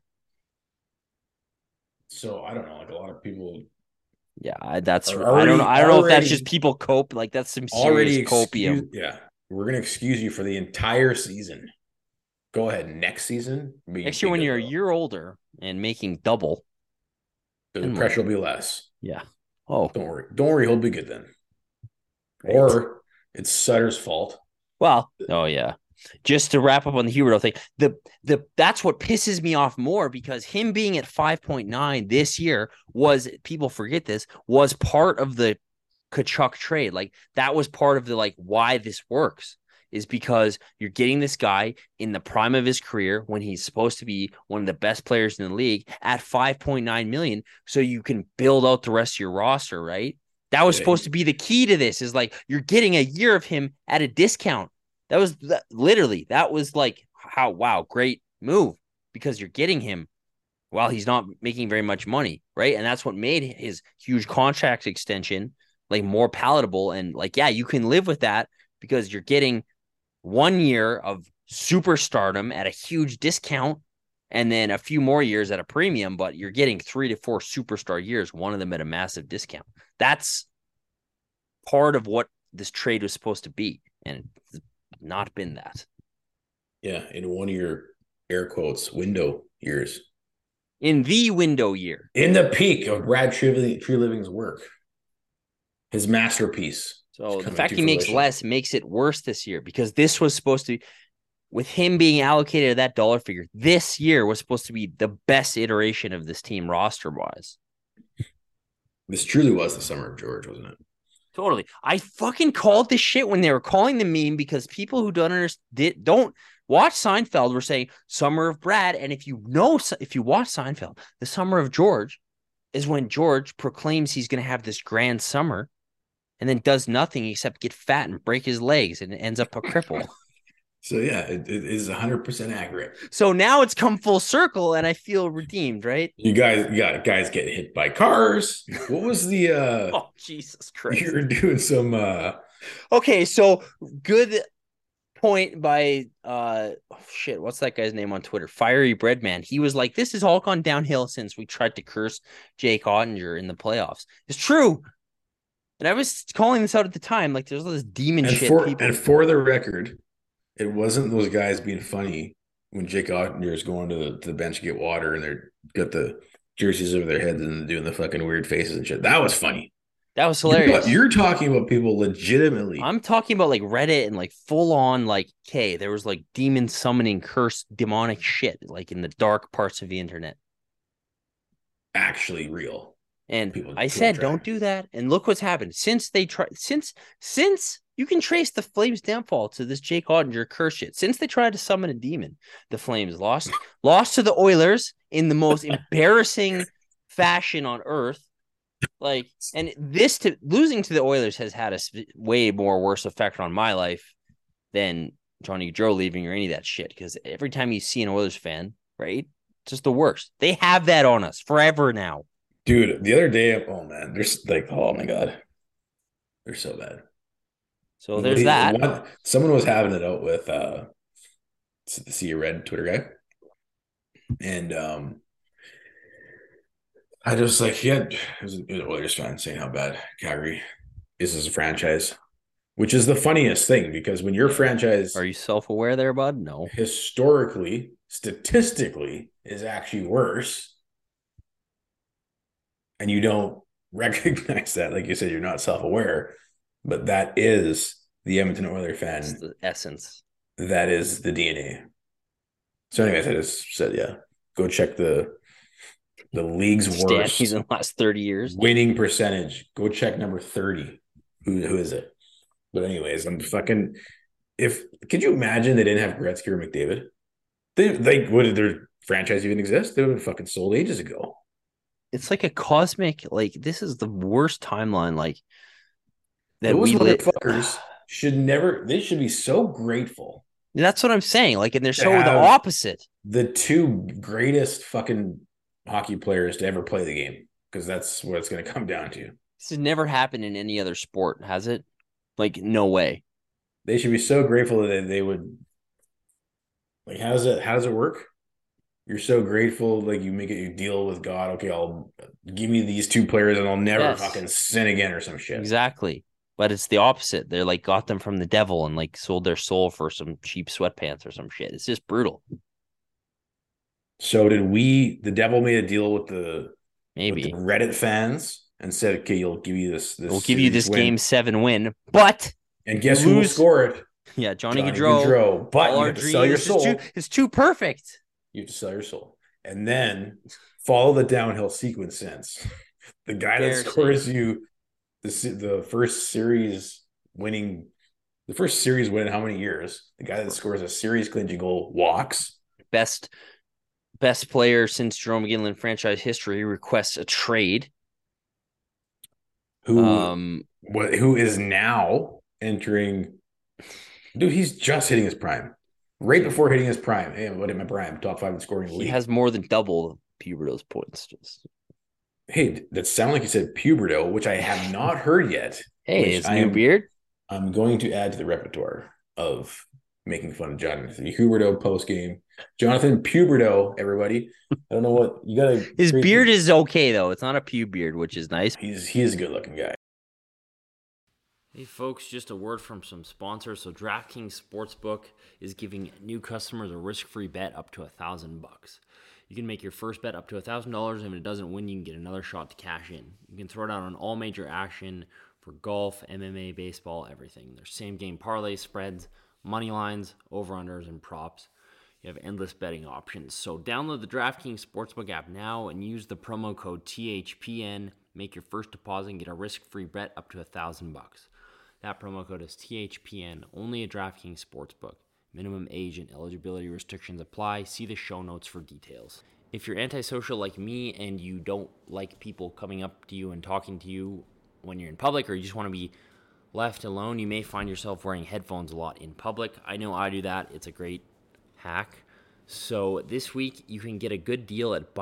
[SPEAKER 7] So I don't know. Like a lot of people.
[SPEAKER 8] Yeah, I don't know if that's just people cope. Like that's some serious copium.
[SPEAKER 7] Yeah, we're gonna excuse you for the entire season. Go ahead, next season.
[SPEAKER 8] Next year, when you're a year older and making double,
[SPEAKER 7] the pressure will be less.
[SPEAKER 8] Yeah. Oh,
[SPEAKER 7] don't worry, he'll be good then. Right. Or it's Sutter's fault.
[SPEAKER 8] Well, oh yeah. Just to wrap up on the Huberdeau thing, that's what pisses me off more, because him being at 5.9 this year was, people forget this, was part of the Kachuk trade. Like that was part of the like why this works, is because you're getting this guy in the prime of his career when he's supposed to be one of the best players in the league at 5.9 million, so you can build out the rest of your roster, right? That was supposed to be the key to this, is like you're getting a year of him at a discount. That was like, great move, because you're getting him while he's not making very much money, right? And that's what made his huge contract extension like more palatable. And like, yeah, you can live with that because you're getting 1 year of superstardom at a huge discount and then a few more years at a premium, but you're getting 3 to 4 superstar years, one of them at a massive discount. That's part of what this trade was supposed to be, and it's not been that.
[SPEAKER 7] Yeah, in one of your air quotes window years.
[SPEAKER 8] In the window year.
[SPEAKER 7] In the peak of Brad Treliving's work. His masterpiece.
[SPEAKER 8] So the fact he makes less makes it worse this year, because this was supposed to, with him being allocated that dollar figure, this year was supposed to be the best iteration of this team roster-wise.
[SPEAKER 7] This truly was the summer of George, wasn't it?
[SPEAKER 8] Totally. I fucking called this shit when they were calling the meme, because people who don't watch Seinfeld were saying Summer of Brad. And if you watch Seinfeld, the Summer of George is when George proclaims he's going to have this grand summer and then does nothing except get fat and break his legs and ends up a cripple.
[SPEAKER 7] So yeah, it is 100% accurate.
[SPEAKER 8] So now it's come full circle, and I feel redeemed, right?
[SPEAKER 7] You got guys getting hit by cars. What was the
[SPEAKER 8] oh, Jesus Christ.
[SPEAKER 7] You were doing some
[SPEAKER 8] Okay, so good point by what's that guy's name on Twitter? Fiery Breadman. He was like, this has all gone downhill since we tried to curse Jake Ottinger in the playoffs. It's true. And I was calling this out at the time. Like, there's all this demon
[SPEAKER 7] And
[SPEAKER 8] shit.
[SPEAKER 7] for the record, it wasn't those guys being funny when Jake Ottinger is going to the bench to get water and they're got the jerseys over their heads and doing the fucking weird faces and shit. That was funny.
[SPEAKER 8] That was hilarious.
[SPEAKER 7] You're talking about people legitimately.
[SPEAKER 8] I'm talking about like Reddit and like full on like, okay, there was like demon summoning, curse, demonic shit like in the dark parts of the internet.
[SPEAKER 7] Actually real.
[SPEAKER 8] And I said, don't do that. And look what's happened. Since you can trace the Flames' downfall to this Jake Ottinger curse shit. Since they tried to summon a demon, the Flames lost to the Oilers in the most embarrassing fashion on earth. Like, and losing to the Oilers has had a way more worse effect on my life than Johnny Gaudreau leaving or any of that shit. Because every time you see an Oilers fan, right, it's just the worst. They have that on us forever now.
[SPEAKER 7] Dude, the other day, oh man, there's like, oh my God. They're so bad.
[SPEAKER 8] So there's that.
[SPEAKER 7] Someone was having it out with the See Red Twitter guy. And I just like, it was an Oilers fan saying how bad Calgary is as a franchise, which is the funniest thing because when your franchise.
[SPEAKER 8] Are you self-aware there, bud? No.
[SPEAKER 7] Historically, statistically, is actually worse. And you don't recognize that, like you said, you're not self-aware, but that is the Edmonton Oilers fan.
[SPEAKER 8] It's the essence.
[SPEAKER 7] That is the DNA. So anyways, I just said, yeah, go check the league's worst
[SPEAKER 8] in the last 30 years.
[SPEAKER 7] Winning percentage. Go check number 30. Who is it? But anyways, could you imagine they didn't have Gretzky or McDavid? Would their franchise even exist? They would have been fucking sold ages ago.
[SPEAKER 8] It's like a cosmic, like, this is the worst timeline, like, that
[SPEAKER 7] those motherfuckers they should be so grateful.
[SPEAKER 8] That's what I'm saying. Like, and they're so the opposite.
[SPEAKER 7] The two greatest fucking hockey players to ever play the game, because that's what it's going to come down to.
[SPEAKER 8] This has never happened in any other sport, has it? Like, no way.
[SPEAKER 7] They should be so grateful that they would. Like, how does it work? You're so grateful, like you deal with God. Okay, I'll give me these two players and I'll never fucking sin again or some shit.
[SPEAKER 8] Exactly. But it's the opposite. They're like got them from the devil and like sold their soul for some cheap sweatpants or some shit. It's just brutal.
[SPEAKER 7] So the devil made a deal with the Reddit fans and said, okay, you'll give you this
[SPEAKER 8] we'll give you this Game 7 win, but
[SPEAKER 7] and guess who will score it?
[SPEAKER 8] Yeah, Johnny Gaudreau.
[SPEAKER 7] But you have to sell your soul.
[SPEAKER 8] It's too perfect.
[SPEAKER 7] You have to sell your soul. And then follow the downhill sequence since. The guy that scores you the first series winning how many years? The guy that scores a series clinching goal walks.
[SPEAKER 8] Best player since Jerome McGinley franchise history requests a trade.
[SPEAKER 7] Who is now entering? Dude, he's just hitting his prime. Right before hitting his prime. Hey, what hit my prime? Top 5 in scoring in the league.
[SPEAKER 8] He has more than double Huberdeau's points.
[SPEAKER 7] Hey, that sounded like you said Huberdeau, which I have not heard yet.
[SPEAKER 8] Hey, his new beard?
[SPEAKER 7] I'm going to add to the repertoire of making fun of Jonathan Huberdeau post game. Jonathan Huberdeau, everybody. I don't know what you got to.
[SPEAKER 8] His beard is okay though. It's not a pube beard, which is nice.
[SPEAKER 7] He's a good looking guy.
[SPEAKER 8] Hey folks, just a word from some sponsors. So DraftKings Sportsbook is giving new customers a risk-free bet up to $1,000. You can make your first bet up to $1,000, and if it doesn't win, you can get another shot to cash in. You can throw it out on all major action for golf, MMA, baseball, everything. There's same-game parlays, spreads, money lines, over-unders, and props. You have endless betting options. So download the DraftKings Sportsbook app now and use the promo code THPN. Make your first deposit and get a risk-free bet up to $1,000. That promo code is THPN, only at DraftKings Sportsbook. Minimum age and eligibility restrictions apply. See the show notes for details. If you're antisocial like me and you don't like people coming up to you and talking to you when you're in public, or you just want to be left alone, you may find yourself wearing headphones a lot in public. I know I do that. It's a great hack. So this week, you can get a good deal at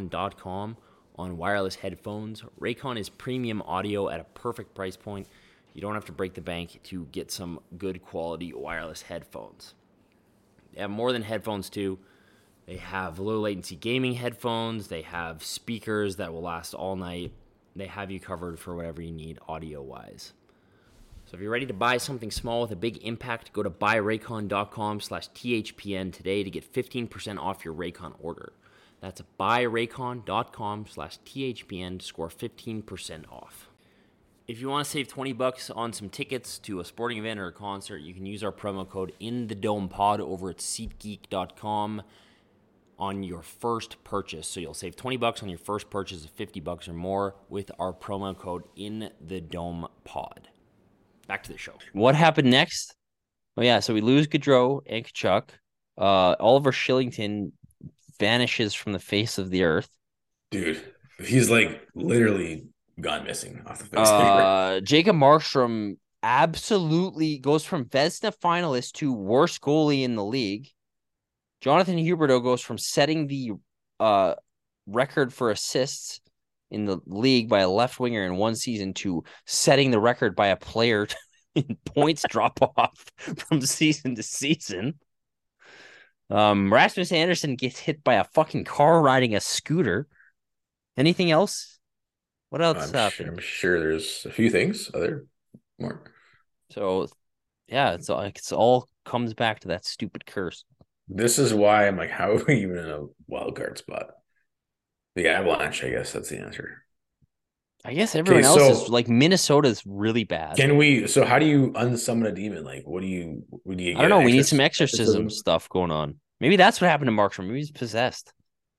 [SPEAKER 8] buyraycon.com on wireless headphones. Raycon is premium audio at a perfect price point. You don't have to break the bank to get some good quality wireless headphones. They have more than headphones too. They have low latency gaming headphones. They have speakers that will last all night. They have you covered for whatever you need audio-wise. So if you're ready to buy something small with a big impact, go to buyraycon.com/THPN today to get 15% off your Raycon order. That's buyraycon.com/THPN to score 15% off. If you want to save $20 on some tickets to a sporting event or a concert, you can use our promo code INTHEDOMEPOD over at SeatGeek.com on your first purchase. So you'll save $20 on your first purchase of $50 or more with our promo code INTHEDOMEPOD. Back to the show. What happened next? Oh, yeah, so we lose Gaudreau and Tkachuk. Oliver Shillington vanishes from the face of the earth.
[SPEAKER 7] Dude, he's like literally gone missing off the face of the earth.
[SPEAKER 8] Jacob Markstrom absolutely goes from Vezina finalist to worst goalie in the league. Jonathan Huberdeau goes from setting the record for assists in the league by a left winger in one season to setting the record by a player in points drop off from season to season. Rasmus Anderson gets hit by a fucking car riding a scooter. Anything else? What else happened?
[SPEAKER 7] I'm sure there's a few things. More.
[SPEAKER 8] So, yeah, it's all comes back to that stupid curse.
[SPEAKER 7] This is why I'm like, how are we even in a wild card spot? The Avalanche, I guess that's the answer.
[SPEAKER 8] I guess everyone else is like Minnesota's really bad.
[SPEAKER 7] So how do you unsummon a demon? Like, what do you get?
[SPEAKER 8] I don't know. We need some exorcism stuff going on. Maybe that's what happened to Markstrom. Maybe he's possessed.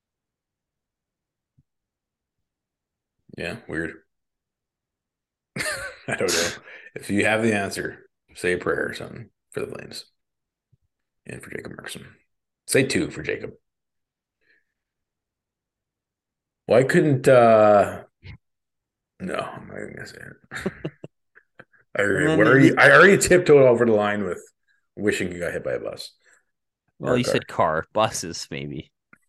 [SPEAKER 7] Yeah, weird. I don't know. If you have the answer, say a prayer or something for the Flames and for Jacob Markstrom. Say 2 for Jacob. Why couldn't no, I'm not even gonna say it. I already tiptoed over the line with wishing he got hit by a bus.
[SPEAKER 8] Well, you said car, buses, maybe.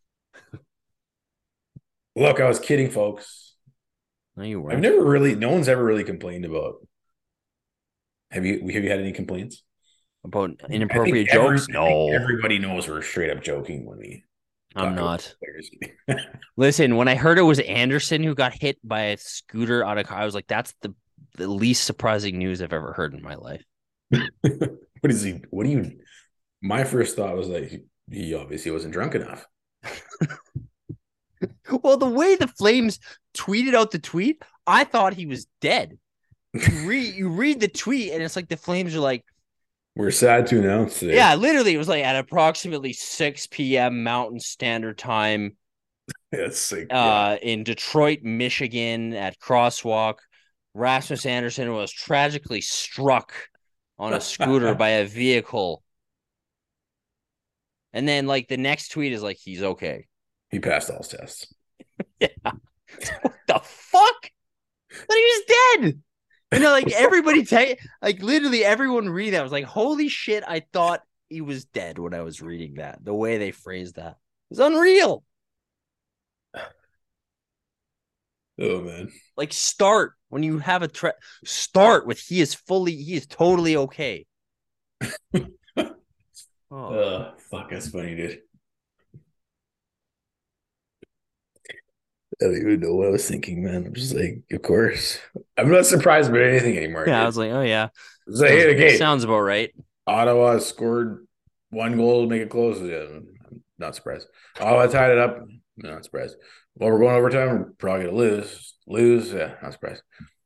[SPEAKER 7] Look, I was kidding, folks.
[SPEAKER 8] No, you weren't.
[SPEAKER 7] No one's ever really complained about. Have you had any complaints
[SPEAKER 8] about inappropriate jokes? No,
[SPEAKER 7] everybody knows we're straight up joking when we.
[SPEAKER 8] I'm not. Listen, when I heard it was Anderson who got hit by a scooter out of car, I was like, that's the least surprising news I've ever heard in my life.
[SPEAKER 7] What is he? What do you? My first thought was like, he obviously wasn't drunk enough.
[SPEAKER 8] Well, the way the Flames tweeted out the tweet, I thought he was dead. You read the tweet, and it's like the Flames are like,
[SPEAKER 7] we're sad to announce today.
[SPEAKER 8] Yeah, literally, it was like at approximately 6 p.m. Mountain Standard Time in Detroit, Michigan at Crosswalk. Rasmus Anderson was tragically struck on a scooter by a vehicle. And then, like, the next tweet is like, he's okay.
[SPEAKER 7] He passed all his tests.
[SPEAKER 8] Yeah. What the fuck? But he was dead. You know, like everybody, like literally everyone reading that was like, holy shit, I thought he was dead when I was reading that. The way they phrased that was unreal.
[SPEAKER 7] Oh, man.
[SPEAKER 8] Like start when you have start with he is totally okay.
[SPEAKER 7] Fuck, that's funny, dude. I don't even know what I was thinking, man. I'm just like, of course. I'm not surprised by anything anymore.
[SPEAKER 8] Yeah,
[SPEAKER 7] dude.
[SPEAKER 8] I was like, oh, yeah.
[SPEAKER 7] Sounds
[SPEAKER 8] about right.
[SPEAKER 7] Ottawa scored 1 goal to make it close. Yeah, I'm not surprised. Ottawa tied it up. Not surprised. Well, we're going overtime. We're probably going to lose. Yeah, not surprised.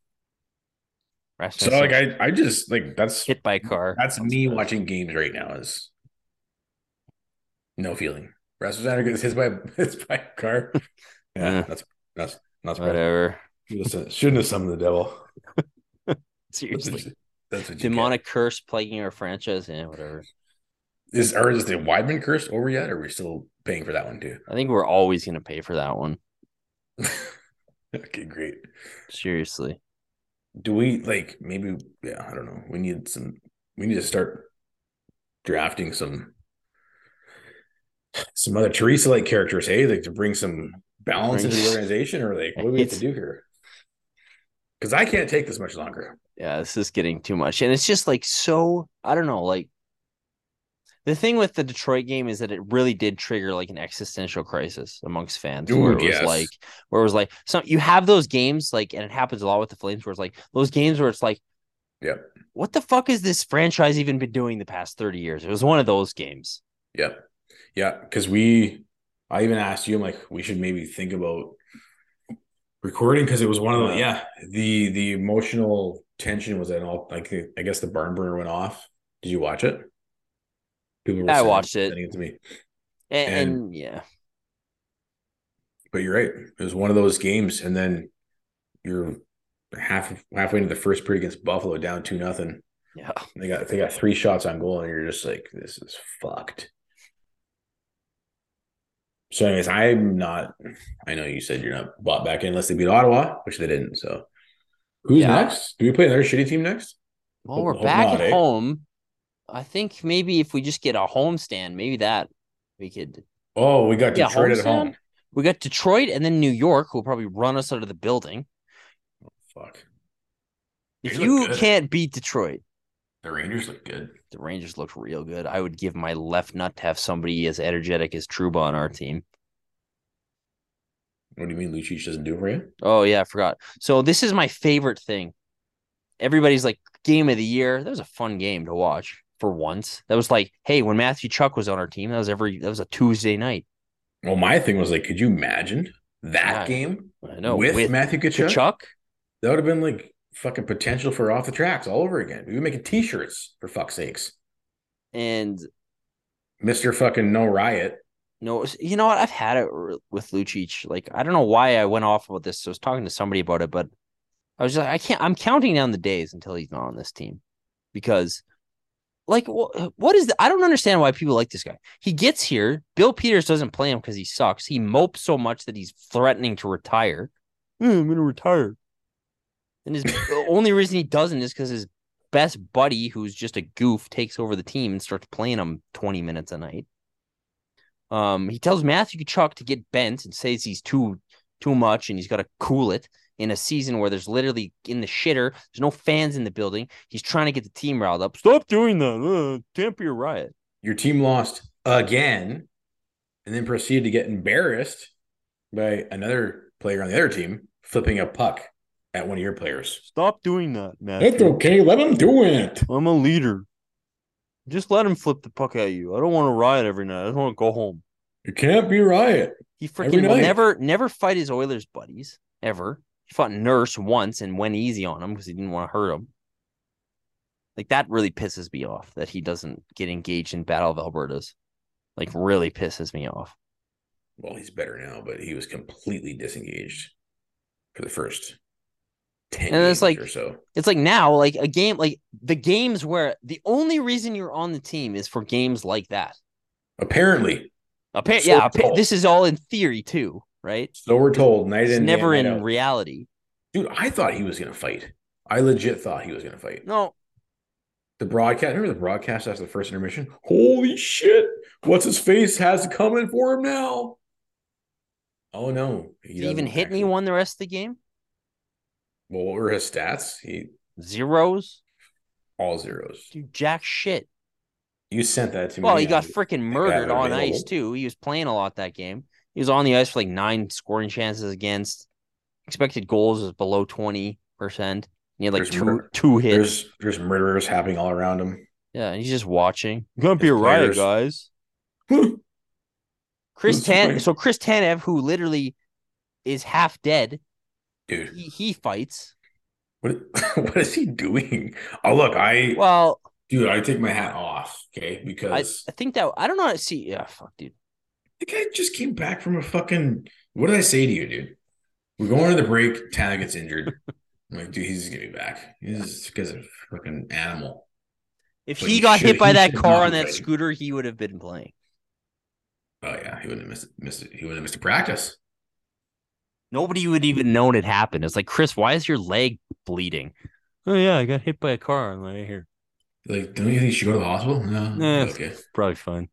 [SPEAKER 7] So, like, I just, like, that's
[SPEAKER 8] hit by a car.
[SPEAKER 7] That's me watching games right now is no feeling. Rasmus Anderson gets hit by a car. Yeah, that's not
[SPEAKER 8] whatever.
[SPEAKER 7] Shouldn't have summoned the devil.
[SPEAKER 8] Seriously,
[SPEAKER 7] that's what
[SPEAKER 8] demonic curse plaguing our franchise. Yeah, whatever.
[SPEAKER 7] Is the Weidman curse over yet? Or are we still paying for that one too?
[SPEAKER 8] I think we're always going to pay for that one.
[SPEAKER 7] Okay, great.
[SPEAKER 8] Seriously,
[SPEAKER 7] do we maybe? Yeah, I don't know. We need to start drafting some other Teresa-like characters. Hey, like to bring some balance into the organization, or like what do we have to do here? Because I can't take this much longer.
[SPEAKER 8] Yeah, this is getting too much. And it's just like so, I don't know, like the thing with the Detroit game is that it really did trigger like an existential crisis amongst fans where
[SPEAKER 7] Dude,
[SPEAKER 8] it was
[SPEAKER 7] yes.
[SPEAKER 8] like so you have those games like, and it happens a lot with the Flames where it's like those games where it's like,
[SPEAKER 7] Yep.
[SPEAKER 8] what the fuck has this franchise even been doing the past 30 years? It was one of those games.
[SPEAKER 7] Yep. Yeah. Because I even asked you, I'm like, we should maybe think about recording because it was one of the emotional tension was at all. Like, I guess the barn burner went off. Did you watch it? People were
[SPEAKER 8] watched it.
[SPEAKER 7] sending it to me.
[SPEAKER 8] And yeah.
[SPEAKER 7] But you're right. It was one of those games, and then you're halfway into the first period against Buffalo, down 2-0.
[SPEAKER 8] Yeah.
[SPEAKER 7] They got 3 shots on goal, and you're just like, this is fucked. So, anyways, I'm not. I know you said you're not bought back in unless they beat Ottawa, which they didn't. So, who's next? Do we play another shitty team next?
[SPEAKER 8] Well, we're back at home. I think maybe if we just get a home stand, maybe that we could.
[SPEAKER 7] Oh, we got Detroit at home.
[SPEAKER 8] We got Detroit and then New York, who will probably run us out of the building.
[SPEAKER 7] Oh, fuck.
[SPEAKER 8] If you can't beat Detroit.
[SPEAKER 7] The Rangers look good.
[SPEAKER 8] The Rangers look real good. I would give my left nut to have somebody as energetic as Trouba on our team.
[SPEAKER 7] What do you mean Lucic doesn't do it for you?
[SPEAKER 8] Oh, yeah, I forgot. So this is my favorite thing. Everybody's like, game of the year. That was a fun game to watch for once. That was like, hey, when Matthew Tkachuk was on our team, that was a Tuesday night.
[SPEAKER 7] Well, my thing was like, could you imagine that game?
[SPEAKER 8] I know.
[SPEAKER 7] With Matthew
[SPEAKER 8] Tkachuk?
[SPEAKER 7] That would have been like fucking potential for off the tracks all over again. We were making t-shirts for fuck's sakes.
[SPEAKER 8] And
[SPEAKER 7] Mr. fucking No Riot.
[SPEAKER 8] No, you know what? I've had it with Lucic. Like, I don't know why I went off about this. I was talking to somebody about it, but I was just like, I'm counting down the days until he's not on this team because like, what is I don't understand why people like this guy. He gets here. Bill Peters doesn't play him because he sucks. He mopes so much that he's threatening to retire. I'm going to retire. And the only reason he doesn't is because his best buddy, who's just a goof, takes over the team and starts playing him 20 minutes a night. He tells Matthew Tkachuk to get bent and says he's too much and he's got to cool it in a season where there's literally in the shitter. There's no fans in the building. He's trying to get the team riled up. Stop doing that. Can't be a riot.
[SPEAKER 7] Your team lost again and then proceeded to get embarrassed by another player on the other team flipping a puck at one of your players.
[SPEAKER 8] Stop doing that, Matthew.
[SPEAKER 7] It's okay. Let him do it.
[SPEAKER 8] I'm a leader. Just let him flip the puck at you. I don't want to riot every night. I just want to go home.
[SPEAKER 7] You can't be riot.
[SPEAKER 8] He freaking will never fight his Oilers buddies, ever. He fought Nurse once and went easy on him because he didn't want to hurt him. Like, that really pisses me off that he doesn't get engaged in Battle of Albertas. Like, really pisses me off.
[SPEAKER 7] Well, he's better now, but he was completely disengaged for the first 10 games or so.
[SPEAKER 8] It's like now, like a game, like the games where the only reason you're on the team is for games like that.
[SPEAKER 7] Apparently.
[SPEAKER 8] This is all in theory too, right?
[SPEAKER 7] So we're told. Night in,
[SPEAKER 8] never in reality.
[SPEAKER 7] Dude, I thought he was going to fight. I legit thought he was going to fight.
[SPEAKER 8] No.
[SPEAKER 7] Remember the broadcast after the first intermission? Holy shit. What's his face has it coming for him now? Oh, no.
[SPEAKER 8] Did he even hit anyone the rest of the game?
[SPEAKER 7] Well, what were his stats?
[SPEAKER 8] Zeros?
[SPEAKER 7] All zeros.
[SPEAKER 8] Dude, jack shit.
[SPEAKER 7] You sent that to me.
[SPEAKER 8] Well, he got freaking murdered on ice, too. He was playing a lot that game. He was on the ice for like 9 scoring chances against. Expected goals was below 20%. He had like two hits.
[SPEAKER 7] There's murderers happening all around him.
[SPEAKER 8] Yeah, and he's just watching. It's gonna be a riot, guys. Chris Tanev, who literally is half dead,
[SPEAKER 7] dude,
[SPEAKER 8] he fights.
[SPEAKER 7] What is he doing? Oh, look, dude, I take my hat off, okay? Because
[SPEAKER 8] I think that I don't know how to see. Yeah, fuck, dude.
[SPEAKER 7] The guy just came back from a fucking. What did I say to you, dude? We're going to the break. Tanner gets injured. I'm like, dude, he's just gonna be back. This guy's a fucking animal.
[SPEAKER 8] If he got hit by that car on that scooter, he would have been playing.
[SPEAKER 7] Oh yeah, he wouldn't have missed it. He wouldn't have missed a practice.
[SPEAKER 8] Nobody would even know it happened. It's like, Chris, why is your leg bleeding? Oh yeah, I got hit by a car on the way here.
[SPEAKER 7] Like, don't you think you should go to the hospital? No, okay,
[SPEAKER 8] probably fine.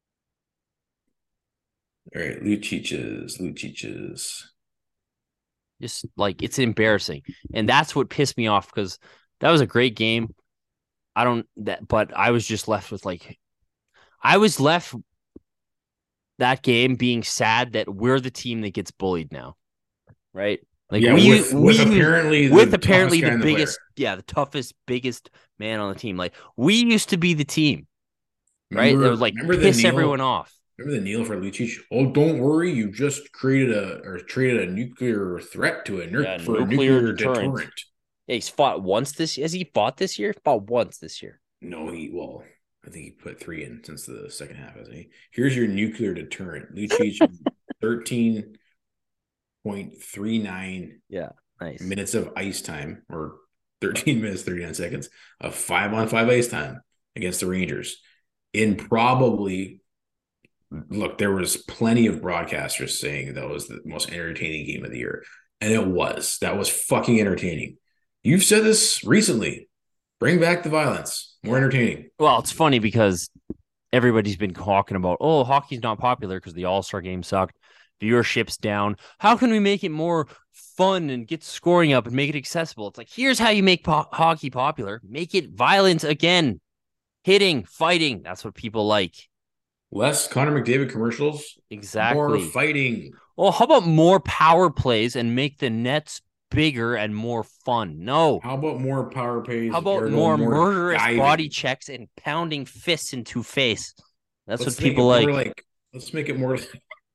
[SPEAKER 7] All right, Lucic.
[SPEAKER 8] Just like it's embarrassing. And that's what pissed me off because that was a great game. But I was just left with I was left that game being sad that we're the team that gets bullied now. Right? Like
[SPEAKER 7] with apparently
[SPEAKER 8] the biggest, the toughest, biggest man on the team. Like we used to be the team, right? They would piss everyone off.
[SPEAKER 7] Remember the Neil for Lucic? Oh, don't worry, you just traded a nuclear threat to a nuclear deterrent.
[SPEAKER 8] Yeah, he's fought once this. Has he fought this year? Fought once this year.
[SPEAKER 7] No, I think he put 3 in since the second half, hasn't he? Here's your nuclear deterrent. Lucic 13.39
[SPEAKER 8] nice
[SPEAKER 7] minutes of ice time, or 13 minutes, 39 seconds of 5-on-5 ice time against the Rangers. Look, there was plenty of broadcasters saying that was the most entertaining game of the year. And it was. That was fucking entertaining. You've said this recently. Bring back the violence. More entertaining.
[SPEAKER 8] Well, it's funny because everybody's been talking about, hockey's not popular because the All-Star game sucked. Viewership's down. How can we make it more fun and get scoring up and make it accessible? It's like, here's how you make hockey popular. Make it violent again. Hitting, fighting. That's what people like.
[SPEAKER 7] Less Connor McDavid commercials.
[SPEAKER 8] Exactly.
[SPEAKER 7] More fighting.
[SPEAKER 8] Well, how about more power plays and make the nets bigger and more fun? No.
[SPEAKER 7] How about more power plays?
[SPEAKER 8] How about more murderous body checks and pounding fists into face? That's what people like.
[SPEAKER 7] Let's make it more.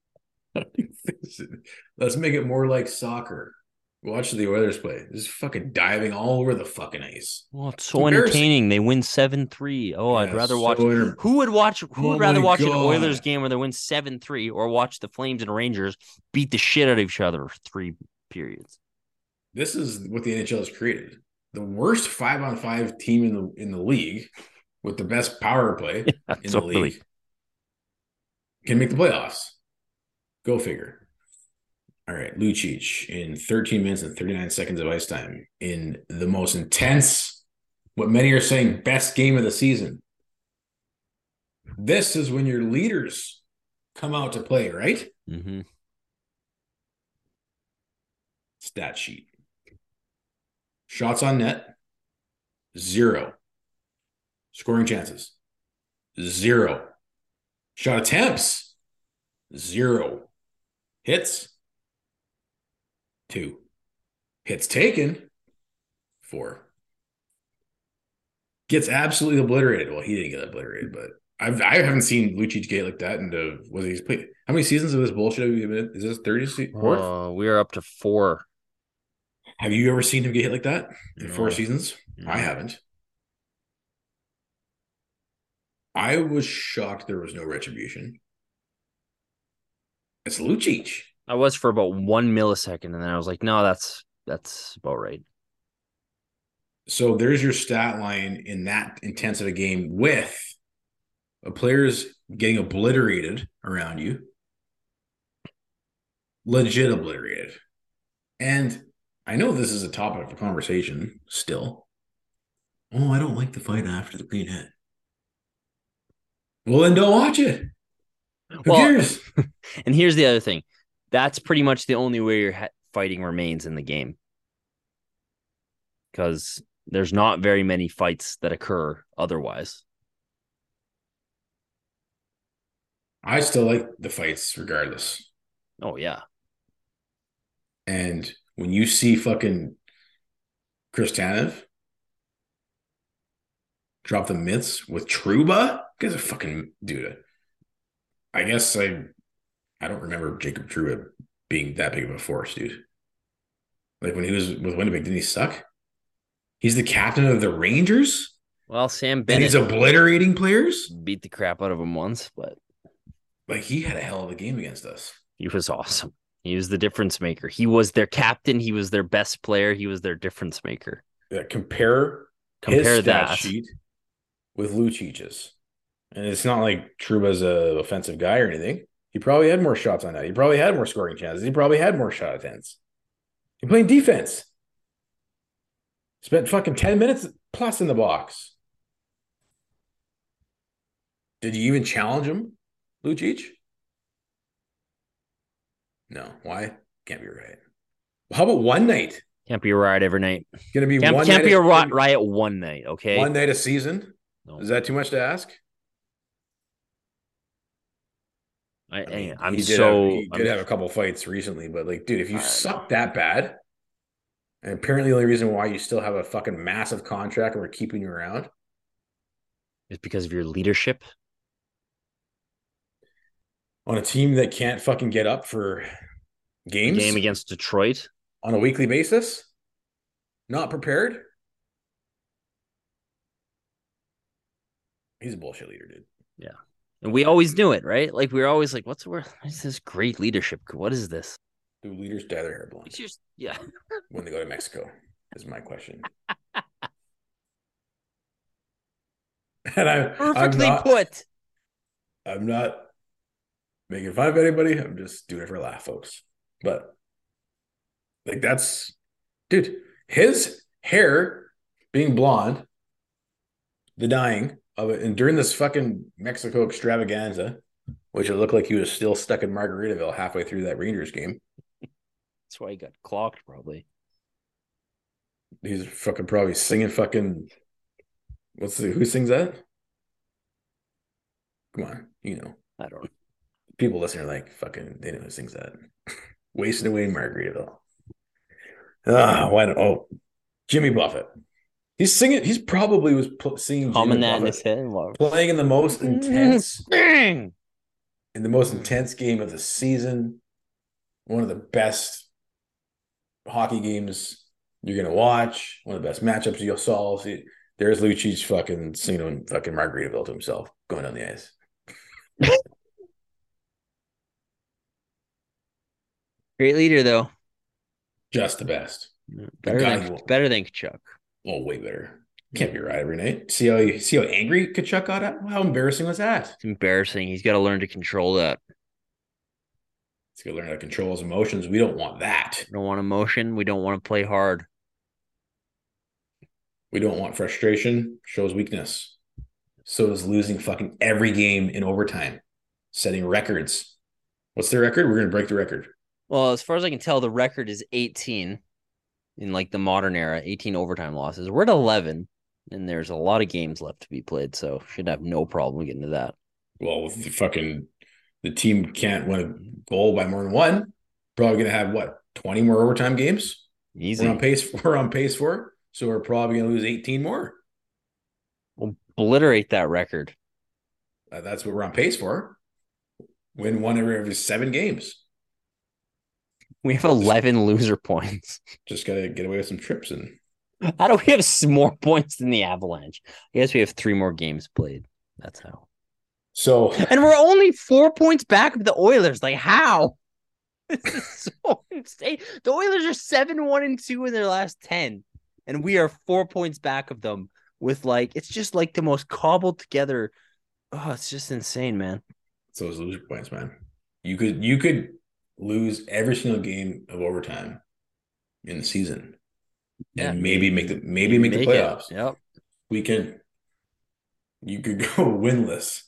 [SPEAKER 7] Let's make it more like soccer. Watch the Oilers play. Just fucking diving all over the fucking ice.
[SPEAKER 8] Well, it's so entertaining. They win 7-3. I'd rather watch. Who would rather watch an Oilers game where they win 7-3 or watch the Flames and Rangers beat the shit out of each other for 3 periods?
[SPEAKER 7] This is what the NHL has created. The worst 5-on-5 team in the league with the best power play in the league can make the playoffs. Go figure. All right, Lucic in 13 minutes and 39 seconds of ice time in the most intense, what many are saying, best game of the season. This is when your leaders come out to play, right?
[SPEAKER 8] Mm-hmm.
[SPEAKER 7] Stat sheet. Shots on net, 0. Scoring chances, 0. Shot attempts, 0. Hits, 2. Hits taken, 4. Gets absolutely obliterated. Well, he didn't get obliterated, but I haven't seen Lucic get like that. And was he's played? How many seasons of this bullshit have you been in? Is this 34th?
[SPEAKER 8] We are up to 4.
[SPEAKER 7] Have you ever seen him get hit like that in 4 seasons?
[SPEAKER 8] No.
[SPEAKER 7] I haven't. I was shocked there was no retribution. It's Lucic.
[SPEAKER 8] I was for about 1 millisecond, and then I was like, no, that's about right.
[SPEAKER 7] So there's your stat line in that intense of a game with players getting obliterated around you. Legit obliterated. And I know this is a topic of conversation still. I don't like the fight after the green hit. Well, then don't watch it. Who cares?
[SPEAKER 8] And here's the other thing. That's pretty much the only way your fighting remains in the game. Because there's not very many fights that occur otherwise.
[SPEAKER 7] I still like the fights regardless.
[SPEAKER 8] Oh, yeah.
[SPEAKER 7] And when you see fucking Chris Tanev drop the mitts with Trouba, guys are fucking dude. I guess I don't remember Jacob Trouba being that big of a force, dude. Like when he was with Winnipeg, didn't he suck? He's the captain of the Rangers.
[SPEAKER 8] Well, Sam Bennett,
[SPEAKER 7] and he's obliterating players.
[SPEAKER 8] Beat the crap out of him once, but
[SPEAKER 7] like he had a hell of a game against us.
[SPEAKER 8] He was awesome. He was the difference maker. He was their captain. He was their best player. He was their difference maker.
[SPEAKER 7] Yeah, compare his stat sheet with Lucic's. And it's not like Trouba's an offensive guy or anything. He probably had more shots on that. He probably had more scoring chances. He probably had more shot attempts. He played defense. Spent fucking 10 minutes plus in the box. Did you even challenge him, Lucic? No. Why? Can't be right. How about one night?
[SPEAKER 8] Can't be a riot every night.
[SPEAKER 7] Going to be
[SPEAKER 8] Can't
[SPEAKER 7] night.
[SPEAKER 8] be a riot one night, okay?
[SPEAKER 7] One night a season?
[SPEAKER 8] No.
[SPEAKER 7] Is that too much to ask?
[SPEAKER 8] He
[SPEAKER 7] did have a couple fights recently, but like, dude, if you suck that bad, and apparently the only reason why you still have a fucking massive contract and we're keeping you around
[SPEAKER 8] is because of your leadership
[SPEAKER 7] on a team that can't fucking get up for games.
[SPEAKER 8] Game against Detroit
[SPEAKER 7] on a weekly basis, not prepared. He's a bullshit leader, dude.
[SPEAKER 8] Yeah. And we always knew it, right? Like, we were always like, what's this great leadership? What is this?
[SPEAKER 7] Do leaders dye their hair blonde?
[SPEAKER 8] Yeah.
[SPEAKER 7] When they go to Mexico, is my question. And I'm not
[SPEAKER 8] put.
[SPEAKER 7] I'm not making fun of anybody. I'm just doing it for a laugh, folks. But, like, that's... Dude, his hair being blonde, the dyeing of it, and during this fucking Mexico extravaganza, which it looked like he was still stuck in Margaritaville halfway through that Rangers game.
[SPEAKER 8] That's why he got clocked, probably.
[SPEAKER 7] He's fucking probably singing fucking... who sings that? Come on, you know.
[SPEAKER 8] I don't know.
[SPEAKER 7] People listening are like, fucking, they know who sings that. Wasting away in Margaritaville. Jimmy Buffett. He's singing. He's probably was singing
[SPEAKER 8] Humming
[SPEAKER 7] Jimmy
[SPEAKER 8] that in
[SPEAKER 7] Buffett,
[SPEAKER 8] his head.
[SPEAKER 7] playing in the most intense,
[SPEAKER 8] Bang!
[SPEAKER 7] in the most intense game of the season. One of the best hockey games you're gonna watch. One of the best matchups you'll solve. There's Lucic fucking singing fucking Margaritaville to himself, going on the ice.
[SPEAKER 8] Great leader, though.
[SPEAKER 7] Just the best.
[SPEAKER 8] Better than Tkachuk.
[SPEAKER 7] Oh, way better. Can't be right every night. See how angry Tkachuk got at? How embarrassing was that?
[SPEAKER 8] It's embarrassing. He's got to learn to control that.
[SPEAKER 7] He's got to learn how to control his emotions. We don't want that.
[SPEAKER 8] We don't want emotion. We don't want to play hard.
[SPEAKER 7] We don't want frustration. Shows weakness. So does losing fucking every game in overtime. Setting records. What's the record? We're going to break the record.
[SPEAKER 8] Well, as far as I can tell, the record is 18 in like the modern era, 18 overtime losses. We're at 11, and there's a lot of games left to be played, so should have no problem getting to that.
[SPEAKER 7] Well, if the team can't win a goal by more than one, probably going to have 20 more overtime games?
[SPEAKER 8] Easy.
[SPEAKER 7] We're on pace for, so we're probably going to lose 18 more.
[SPEAKER 8] We'll obliterate that record.
[SPEAKER 7] That's what we're on pace for. Win one every 7 games.
[SPEAKER 8] We have 11 loser points.
[SPEAKER 7] Just got to get away with some trips. And
[SPEAKER 8] how do we have more points than the Avalanche? I guess we have 3 more games played. That's how.
[SPEAKER 7] So,
[SPEAKER 8] and we're only 4 points back of the Oilers. Like, how? This is so insane. The Oilers are 7-1-2 in their last 10, and we are 4 points back of them with it's just like the most cobbled together. Oh, it's just insane, man.
[SPEAKER 7] So those loser points, man. You could lose every single game of overtime in the season, and maybe make the playoffs.
[SPEAKER 8] Yep,
[SPEAKER 7] you could go winless.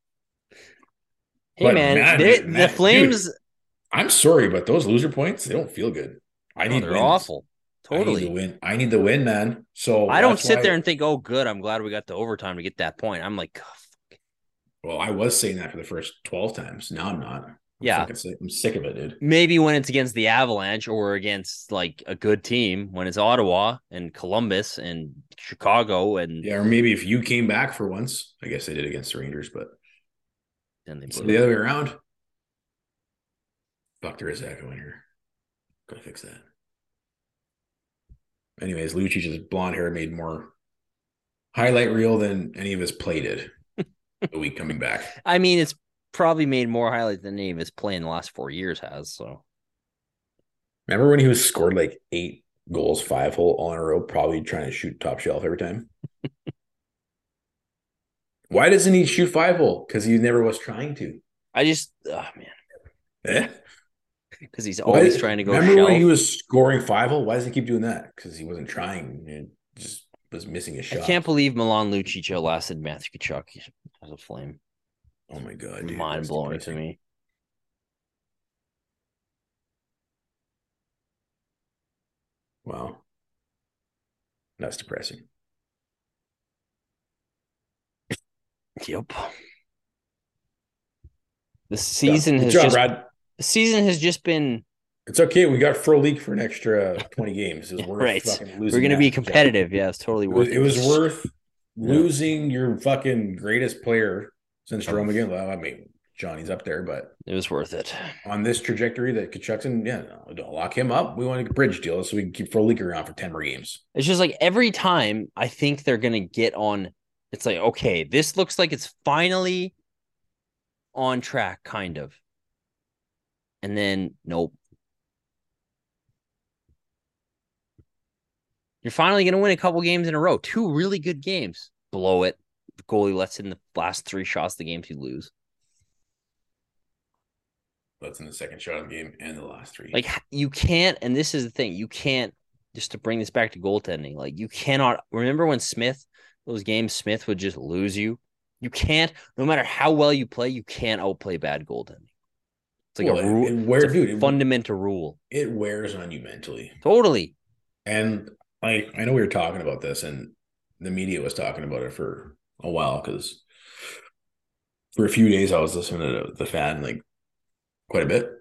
[SPEAKER 8] Hey, man, the Flames.
[SPEAKER 7] Dude, I'm sorry, but those loser points, they don't feel good. They're
[SPEAKER 8] wins. Awful. Totally.
[SPEAKER 7] I need the win, man. So
[SPEAKER 8] I don't sit there and think, "Oh, good, I'm glad we got the overtime to get that point." I'm like, oh, fuck.
[SPEAKER 7] Well, I was saying that for the first 12 times. Now I'm not. I'm sick of it, dude.
[SPEAKER 8] Maybe when it's against the Avalanche or against a good team, when it's Ottawa and Columbus and Chicago and
[SPEAKER 7] or maybe if you came back for once. I guess they did against the Rangers, but
[SPEAKER 8] then they
[SPEAKER 7] the other way around. Fuck, there is echo in here. Gotta fix that. Anyways, Lucic's blonde hair made more highlight reel than any of his play did the week coming back.
[SPEAKER 8] I mean, it's probably made more highlights than any of his play in the last 4 years has. So,
[SPEAKER 7] remember when he was scored 8 goals, 5-hole all in a row, probably trying to shoot top shelf every time? Why doesn't he shoot 5-hole? Because he never was trying to.
[SPEAKER 8] Man. Because he's always trying to go
[SPEAKER 7] remember
[SPEAKER 8] shelf.
[SPEAKER 7] When he was scoring 5-hole? Why does he keep doing that? Because he wasn't trying. He just was missing a shot.
[SPEAKER 8] I can't believe Milan Lucic outlasted Matthew Tkachuk as a Flame.
[SPEAKER 7] Oh my god, dude,
[SPEAKER 8] mind blowing to me.
[SPEAKER 7] Wow. That's depressing.
[SPEAKER 8] Yep. The season the season has just been
[SPEAKER 7] It's okay. We got Frolik for an extra 20 games. It was worth
[SPEAKER 8] right.
[SPEAKER 7] fucking
[SPEAKER 8] We're
[SPEAKER 7] losing.
[SPEAKER 8] gonna
[SPEAKER 7] that,
[SPEAKER 8] be competitive. Yeah, it's totally worth
[SPEAKER 7] It was worth
[SPEAKER 8] Yeah.
[SPEAKER 7] losing your fucking greatest player since Jerome again. Well, I mean, Johnny's up there, but
[SPEAKER 8] It was worth it.
[SPEAKER 7] on this trajectory that Kachuk's in, don't lock him up. We want a bridge deal so we can keep Frolik around for 10 more games.
[SPEAKER 8] It's just like every time I think they're gonna get on, it's like, okay, this looks like it's finally on track, kind of. And then nope. You're finally gonna win a couple games in a row. 2 really good games. Blow it. The goalie lets in the last 3 shots of the games you lose.
[SPEAKER 7] That's in the second shot of the game and the last 3.
[SPEAKER 8] Like you can't, and this is the thing, you can't, just to bring this back to goaltending, like you cannot remember when those games Smith would just lose you. You can't, no matter how well you play, you can't outplay bad goaltending. It's like a rule. Fundamental rule.
[SPEAKER 7] It wears on you mentally.
[SPEAKER 8] Totally.
[SPEAKER 7] And I know we were talking about this, and the media was talking about it for a while because for a few days I was listening to the Fan like quite a bit,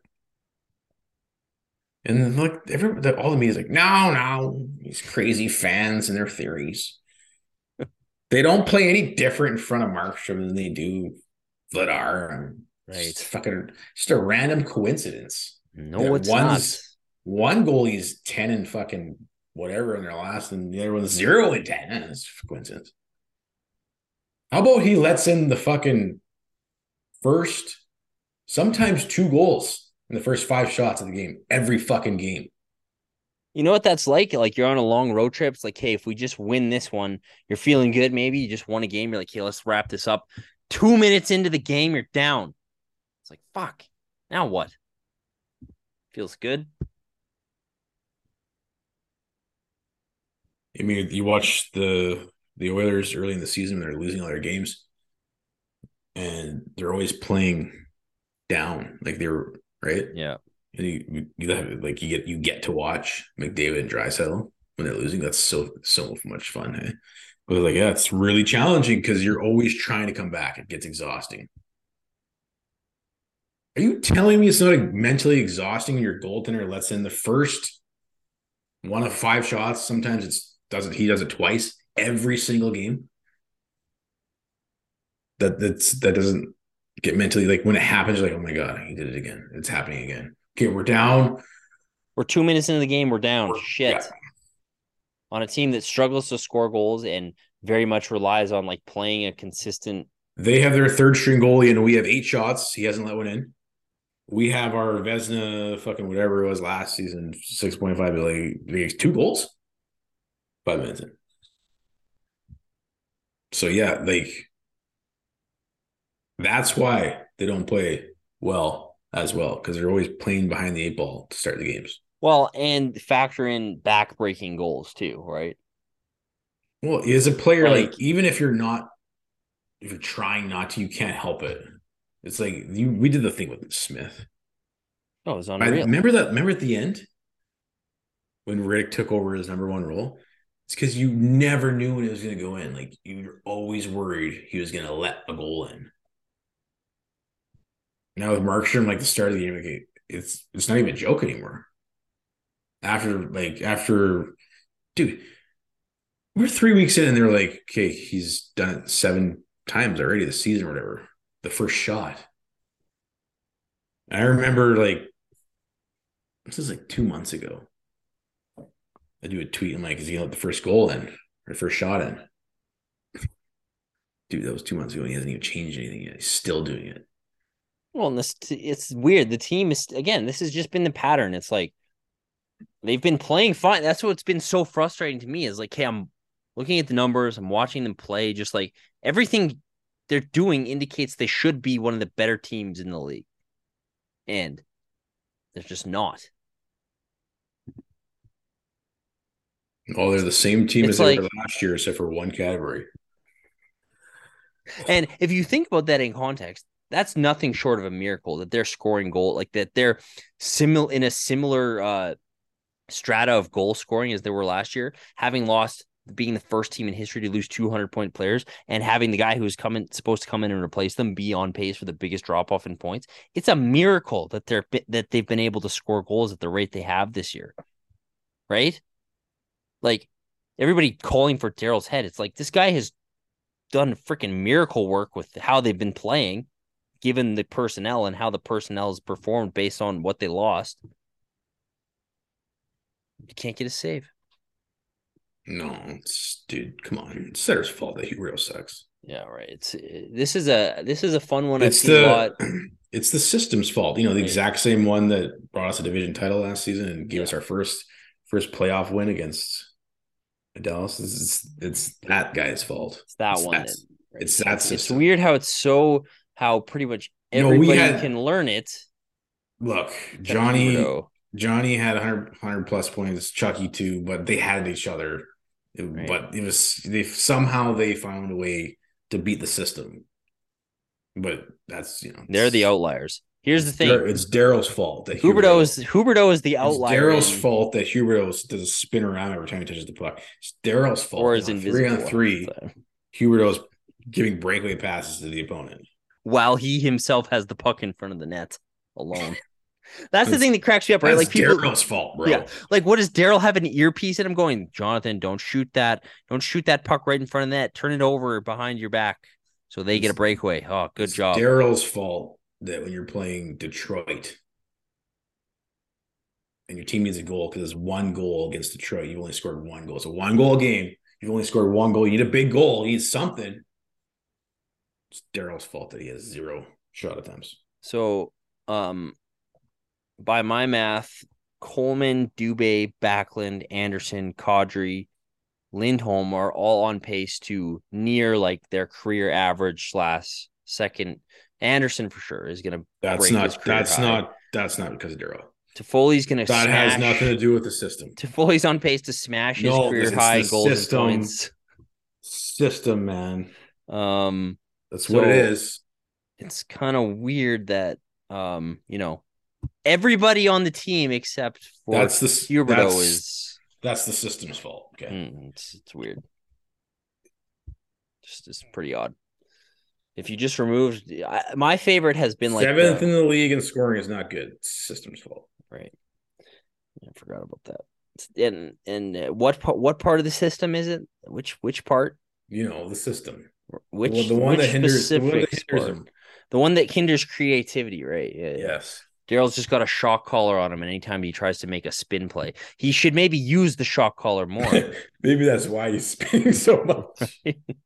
[SPEAKER 7] and like all the media's like, no, these crazy fans and their theories. They don't play any different in front of Markstrom than they do Vladar.
[SPEAKER 8] Right.
[SPEAKER 7] It's fucking just a random coincidence.
[SPEAKER 8] No, it's not.
[SPEAKER 7] One goalie's 10 and fucking whatever in their last, and the other one's 0 and 10. That's a coincidence. How about he lets in the fucking first, sometimes 2 goals in the first 5 shots of the game, every fucking game?
[SPEAKER 8] You know what that's like? Like you're on a long road trip. It's like, hey, if we just win this one, you're feeling good. Maybe you just won a game. You're like, hey, let's wrap this up. 2 minutes into the game, you're down. It's like, fuck. Now what? Feels good.
[SPEAKER 7] I mean, you watch the Oilers early in the season, they're losing all their games, and they're always playing down, like they were, right?
[SPEAKER 8] Yeah.
[SPEAKER 7] And you get to watch McDavid and Draisaitl when they're losing. That's so much fun. Hey? But like, yeah, it's really challenging because you're always trying to come back. It gets exhausting. Are you telling me it's not mentally exhausting when your goaltender lets in the first one of 5 shots? Sometimes he does it twice every single game. That doesn't get mentally, like when it happens, you're like, oh my God, he did it again. It's happening again. Okay, we're down.
[SPEAKER 8] We're 2 minutes into the game. We're down. Shit.
[SPEAKER 7] Yeah.
[SPEAKER 8] On a team that struggles to score goals and very much relies on like playing a consistent.
[SPEAKER 7] They have their 3rd string goalie, and we have 8 shots. He hasn't let one in. We have our Vezina fucking whatever it was last season, 6.5, like 2 goals, 5 minutes in. So yeah, like that's why they don't play as well, because they're always playing behind the 8 ball to start the games.
[SPEAKER 8] Well, and factor in back-breaking goals too, right?
[SPEAKER 7] Well, as a player, like even if you're trying not to, you can't help it. It's like we did the thing with Smith.
[SPEAKER 8] Oh, it was unreal.
[SPEAKER 7] Remember at the end when Riddick took over his number 1 role? It's because you never knew when it was going to go in. Like you were always worried he was going to let a goal in. Now with Markstrom, like the start of the game, like it's not even a joke anymore. After, dude, we're 3 weeks in and they're like, okay, he's done it 7 times already this season or whatever. The first shot. I remember this is like 2 months ago. I do a tweet. I'm like, is he going to let the first goal in or the first shot in? Dude, that was 2 months ago and he hasn't even changed anything yet. He's still doing it.
[SPEAKER 8] Well, and it's weird. The team is, again, this has just been the pattern. It's like they've been playing fine. That's what's been so frustrating to me is like, hey, I'm looking at the numbers. I'm watching them play. Just like everything they're doing indicates they should be one of the better teams in the league. And they're just not.
[SPEAKER 7] Oh, they're the same team as they were last year, except for one category.
[SPEAKER 8] And if you think about that in context, that's nothing short of a miracle that they're scoring goal, like that they're in a similar strata of goal scoring as they were last year, having lost, being the first team in history to lose 200-point players, and having the guy who's supposed to come in and replace them be on pace for the biggest drop off in points. It's a miracle that they've been able to score goals at the rate they have this year, right? Like, everybody calling for Daryl's head. It's like, this guy has done freaking miracle work with how they've been playing, given the personnel and how the personnel has performed based on what they lost. You can't get a save.
[SPEAKER 7] No, dude, come on. It's Setter's fault that Huberdeau sucks.
[SPEAKER 8] Yeah, right. This is a fun one.
[SPEAKER 7] It's it's the system's fault. You know, the exact same one that brought us a division title last season and gave us our first playoff win against Dallas. It's that guy's fault.
[SPEAKER 8] It's that one.
[SPEAKER 7] It's that system.
[SPEAKER 8] It's weird how pretty much everybody can learn it.
[SPEAKER 7] Look, Johnny had 100 plus points, Chucky too, but they had each other. But they found a way to beat the system. But that's,
[SPEAKER 8] they're the outliers. Here's the thing:
[SPEAKER 7] it's Daryl's fault that
[SPEAKER 8] Huberdeau is the outlier.
[SPEAKER 7] It's Daryl's fault that Huberdeau does a spin around every time he touches the puck. It's Daryl's fault.
[SPEAKER 8] Or is invisible.
[SPEAKER 7] 3-on-3, Huberdeau's giving breakaway passes to the opponent
[SPEAKER 8] while he himself has the puck in front of the net alone. That's the thing that cracks me up, right?
[SPEAKER 7] Like, Daryl's fault, bro.
[SPEAKER 8] Yeah. Like, what does Daryl have an earpiece in him going, Jonathan, don't shoot that puck right in front of the net. Turn it over behind your back so they get a breakaway. Oh, good job.
[SPEAKER 7] Daryl's fault that when you're playing Detroit and your team needs a goal because it's one goal against Detroit, you only scored one goal. So 1 goal a game, you've only scored 1 goal. You need a big goal. You need something. It's Daryl's fault that he has 0 shot attempts.
[SPEAKER 8] So, by my math, Coleman, Dubé, Backlund, Anderson, Kadri, Lindholm are all on pace to near like their career average / second. Anderson for sure is going to break his career high. That's not because of Daryl. Toffoli's going to
[SPEAKER 7] That has nothing to do with the system.
[SPEAKER 8] Toffoli's on pace to smash his career high in goals and points.
[SPEAKER 7] System, man. That's
[SPEAKER 8] so
[SPEAKER 7] what it is.
[SPEAKER 8] It's kind of weird that everybody on the team except for Huberdeau is
[SPEAKER 7] that's the system's fault. Okay,
[SPEAKER 8] it's weird. It's pretty odd. If you just removed, my favorite has been like
[SPEAKER 7] 7th in the league in scoring is not good. It's the system's fault.
[SPEAKER 8] Right. I forgot about that. And what part of the system is it? Which part?
[SPEAKER 7] The system.
[SPEAKER 8] The one that hinders him. The one that hinders creativity, right? Yeah.
[SPEAKER 7] Yes.
[SPEAKER 8] Daryl's just got a shock collar on him, and anytime he tries to make a spin play, he should maybe use the shock collar more.
[SPEAKER 7] Maybe that's why he's spinning so much.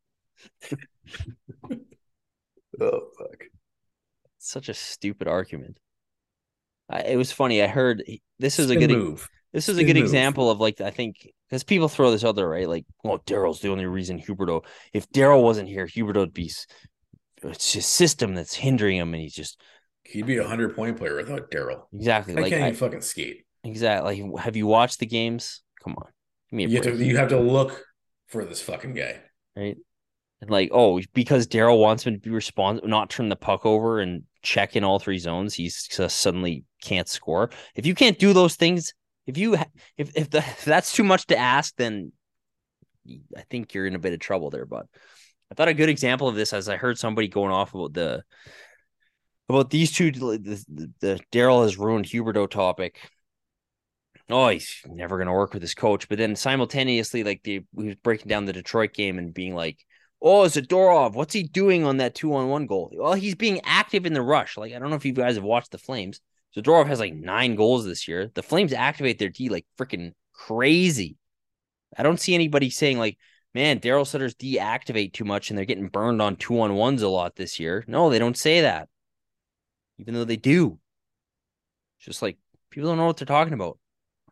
[SPEAKER 7] Oh, fuck.
[SPEAKER 8] Such a stupid argument. It was funny. I heard this is a good move. This is a good example of, like, I think, because people throw this out there, right? Like, Daryl's the only reason Huberdeau. If Daryl wasn't here, Huberdeau would be. It's his system that's hindering him, and
[SPEAKER 7] he'd be a 100-point player without Daryl.
[SPEAKER 8] Exactly.
[SPEAKER 7] I can't even fucking skate.
[SPEAKER 8] Exactly. Like, have you watched the games? Come on. Give me a break.
[SPEAKER 7] You have to look for this fucking guy.
[SPEAKER 8] Right. And because Daryl wants him to be responsible, not turn the puck over and check in all 3 zones, he's suddenly can't score. If you can't do those things, if that's too much to ask, then I think you're in a bit of trouble there. But I thought a good example of this, as I heard somebody going off about these two, the Daryl has ruined Huberdeau topic. Oh, he's never going to work with his coach. But then simultaneously, we was breaking down the Detroit game and being like, oh, Zadorov, what's he doing on that 2-on-1 goal? Well, he's being active in the rush. Like, I don't know if you guys have watched the Flames. Zadorov has 9 goals this year. The Flames activate their D like freaking crazy. I don't see anybody saying man, Daryl Sutter's deactivate too much and they're getting burned on 2-on-1s a lot this year. No, they don't say that. Even though they do. It's just people don't know what they're talking about.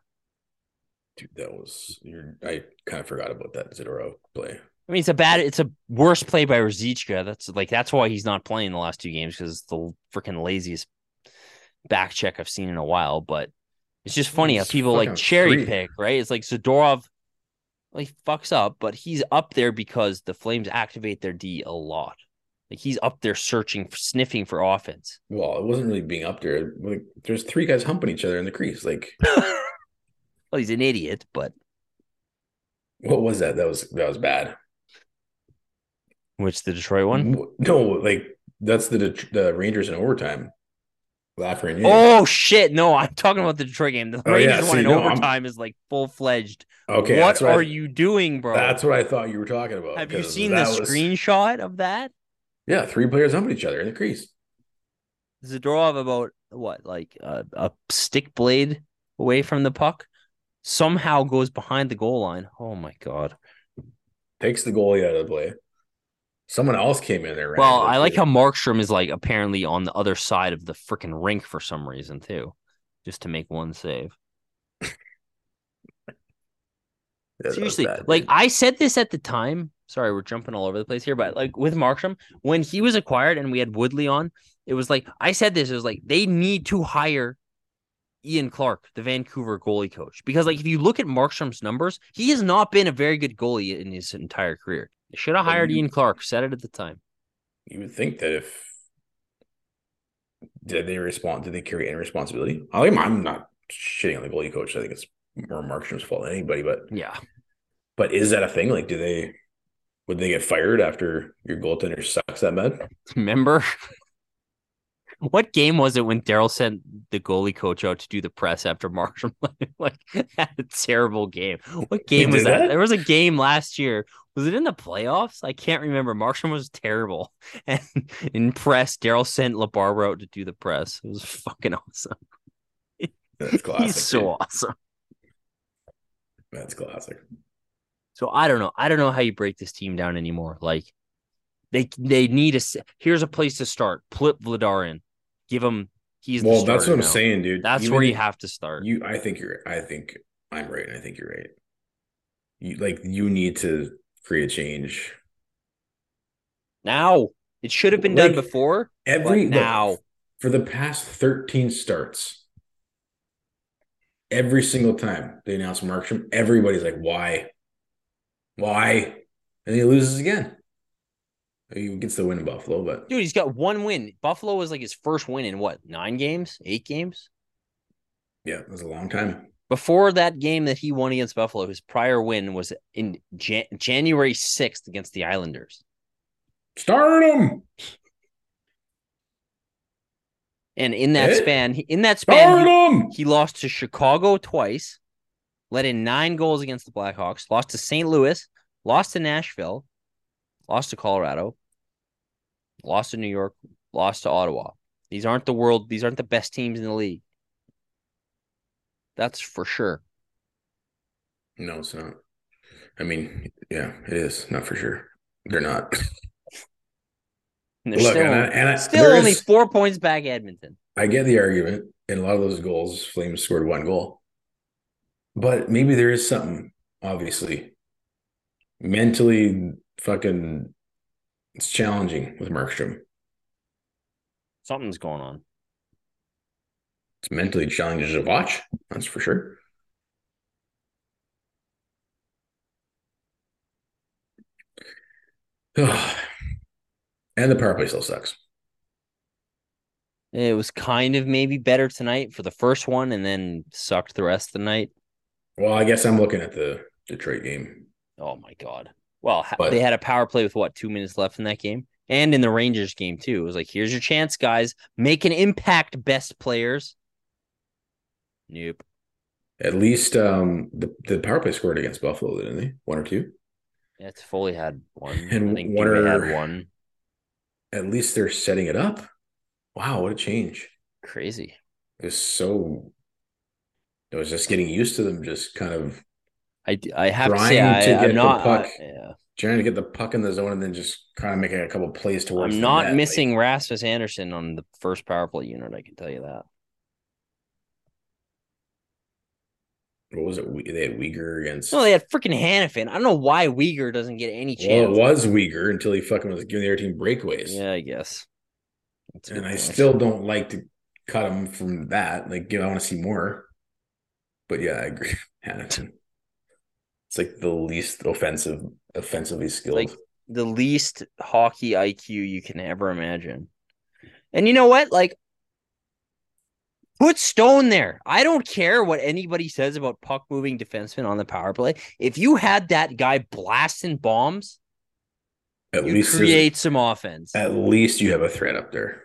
[SPEAKER 7] Dude, I kind of forgot about that Zadorov play.
[SPEAKER 8] I mean, it's a worse play by Ruzicka. That's why he's not playing the last 2 games, because it's the freaking laziest back check I've seen in a while. But it's just funny how people cherry pick, right? It's like Zadorov fucks up, but he's up there because the Flames activate their D a lot. He's up there sniffing for offense.
[SPEAKER 7] Well, it wasn't really being up there. There's 3 guys humping each other in the crease.
[SPEAKER 8] Well, he's an idiot, but
[SPEAKER 7] What was that? That was bad.
[SPEAKER 8] which the Detroit one?
[SPEAKER 7] No, like that's the Rangers in overtime. Lafreniere.
[SPEAKER 8] Oh shit! No, I'm talking about the Detroit game. The Rangers
[SPEAKER 7] so
[SPEAKER 8] won in
[SPEAKER 7] you know,
[SPEAKER 8] overtime is like full-fledged.
[SPEAKER 7] Okay,
[SPEAKER 8] What are you doing, bro?
[SPEAKER 7] That's what I thought you were talking about.
[SPEAKER 8] Have you seen the screenshot of that?
[SPEAKER 7] Yeah, 3 players humping each other in the crease.
[SPEAKER 8] Zadorov about what, like a stick blade away from the puck, somehow goes behind the goal line. Oh my god!
[SPEAKER 7] Takes the goalie out of the play. Someone else came in there.
[SPEAKER 8] Well, I like how Markstrom is like apparently on the other side of the freaking rink for some reason too, just to make one save. Seriously, like I said this at the time. Sorry, we're jumping all over the place here, but like with Markstrom, when he was acquired and we had Woodley on, it was like I said this. It was like they need to hire Ian Clark, the Vancouver goalie coach, because like if you look at Markstrom's numbers, he has not been a very good goalie in his entire career. They should have hired Ian Clark. Said it at the time.
[SPEAKER 7] You would think that if did they carry any responsibility? I'm not shitting on the goalie coach. I think it's more Markstrom's fault than anybody. But
[SPEAKER 8] yeah,
[SPEAKER 7] but is that a thing? Like, would they get fired after your goaltender sucks that bad?
[SPEAKER 8] Remember? What game was it when Daryl sent the goalie coach out to do the press after Markstrom like had a terrible game? What game was that? There was a game last year. Was it in the playoffs? I can't remember. Markstrom was terrible. And in press, Daryl sent LaBarbera out to do the press. It was fucking awesome.
[SPEAKER 7] That's classic.
[SPEAKER 8] He's so awesome.
[SPEAKER 7] That's classic.
[SPEAKER 8] So I don't know. I don't know how you break this team down anymore. Like they need here's a place to start. Put Vladar in. Give him. He's the
[SPEAKER 7] that's what I'm
[SPEAKER 8] now.
[SPEAKER 7] saying, dude.
[SPEAKER 8] That's where you have to start.
[SPEAKER 7] I think I'm right, and I think you're right. You need to create a change
[SPEAKER 8] now. It should have been done before. Now
[SPEAKER 7] for the past 13 starts, every single time they announce Markstrom, everybody's like, "Why? Why?" And he loses again. He gets the win in Buffalo, but
[SPEAKER 8] dude, he's got one win. Buffalo was like his first win in what, 9 games, 8 games?
[SPEAKER 7] Yeah, it was a long time.
[SPEAKER 8] Before that game that he won against Buffalo, his prior win was in January 6th against the Islanders.
[SPEAKER 7] Start him.
[SPEAKER 8] And in that span, he lost to Chicago twice, let in 9 goals against the Blackhawks, lost to St. Louis, lost to Nashville, lost to Colorado, lost to New York, lost to Ottawa. These aren't the best teams in the league. That's for sure.
[SPEAKER 7] No, it's not. I mean, yeah, it is. Not for sure. They're not.
[SPEAKER 8] They're still only 4 points back Edmonton.
[SPEAKER 7] I get the argument. In a lot of those goals, Flames scored 1 goal. But maybe there is something, obviously. Mentally, fucking, it's challenging with Markstrom.
[SPEAKER 8] Something's going on.
[SPEAKER 7] It's mentally challenging to watch. That's for sure. And the power play still sucks.
[SPEAKER 8] It was kind of maybe better tonight for the first one and then sucked the rest of the night.
[SPEAKER 7] Well, I guess I'm looking at the Detroit game.
[SPEAKER 8] Oh, my God. Well, they had a power play with, 2 minutes left in that game? And in the Rangers game, too. It was like, here's your chance, guys. Make an impact, best players. Nope.
[SPEAKER 7] At least the power play scored against Buffalo, didn't they? 1 or 2?
[SPEAKER 8] Yeah, it's Foley had 1.
[SPEAKER 7] And
[SPEAKER 8] I think Dubé had 1.
[SPEAKER 7] At least they're setting it up. Wow, what a change.
[SPEAKER 8] Crazy.
[SPEAKER 7] It was just getting used to them just kind of
[SPEAKER 8] I have to say I'm not
[SPEAKER 7] trying to get the puck in the zone and then just kind of making a couple plays towards
[SPEAKER 8] I'm not missing Rasmus Anderson on the first power play unit, I can tell you that.
[SPEAKER 7] What was it? They had Uyghur against.
[SPEAKER 8] No, they had freaking Hannafin. I don't know why Uyghur doesn't get any chance.
[SPEAKER 7] Well, it was Uyghur until he fucking was giving the other team breakaways.
[SPEAKER 8] Yeah, I guess.
[SPEAKER 7] And I still don't like to cut him from that. Like, I want to see more. But yeah, I agree. Hannafin. It's like the least offensively skilled.
[SPEAKER 8] Like the least hockey IQ you can ever imagine. And you know what? Like, Put Stone there. I don't care what anybody says about puck moving defensemen on the power play. If you had that guy blasting bombs, you create some offense.
[SPEAKER 7] At least you have a threat up there.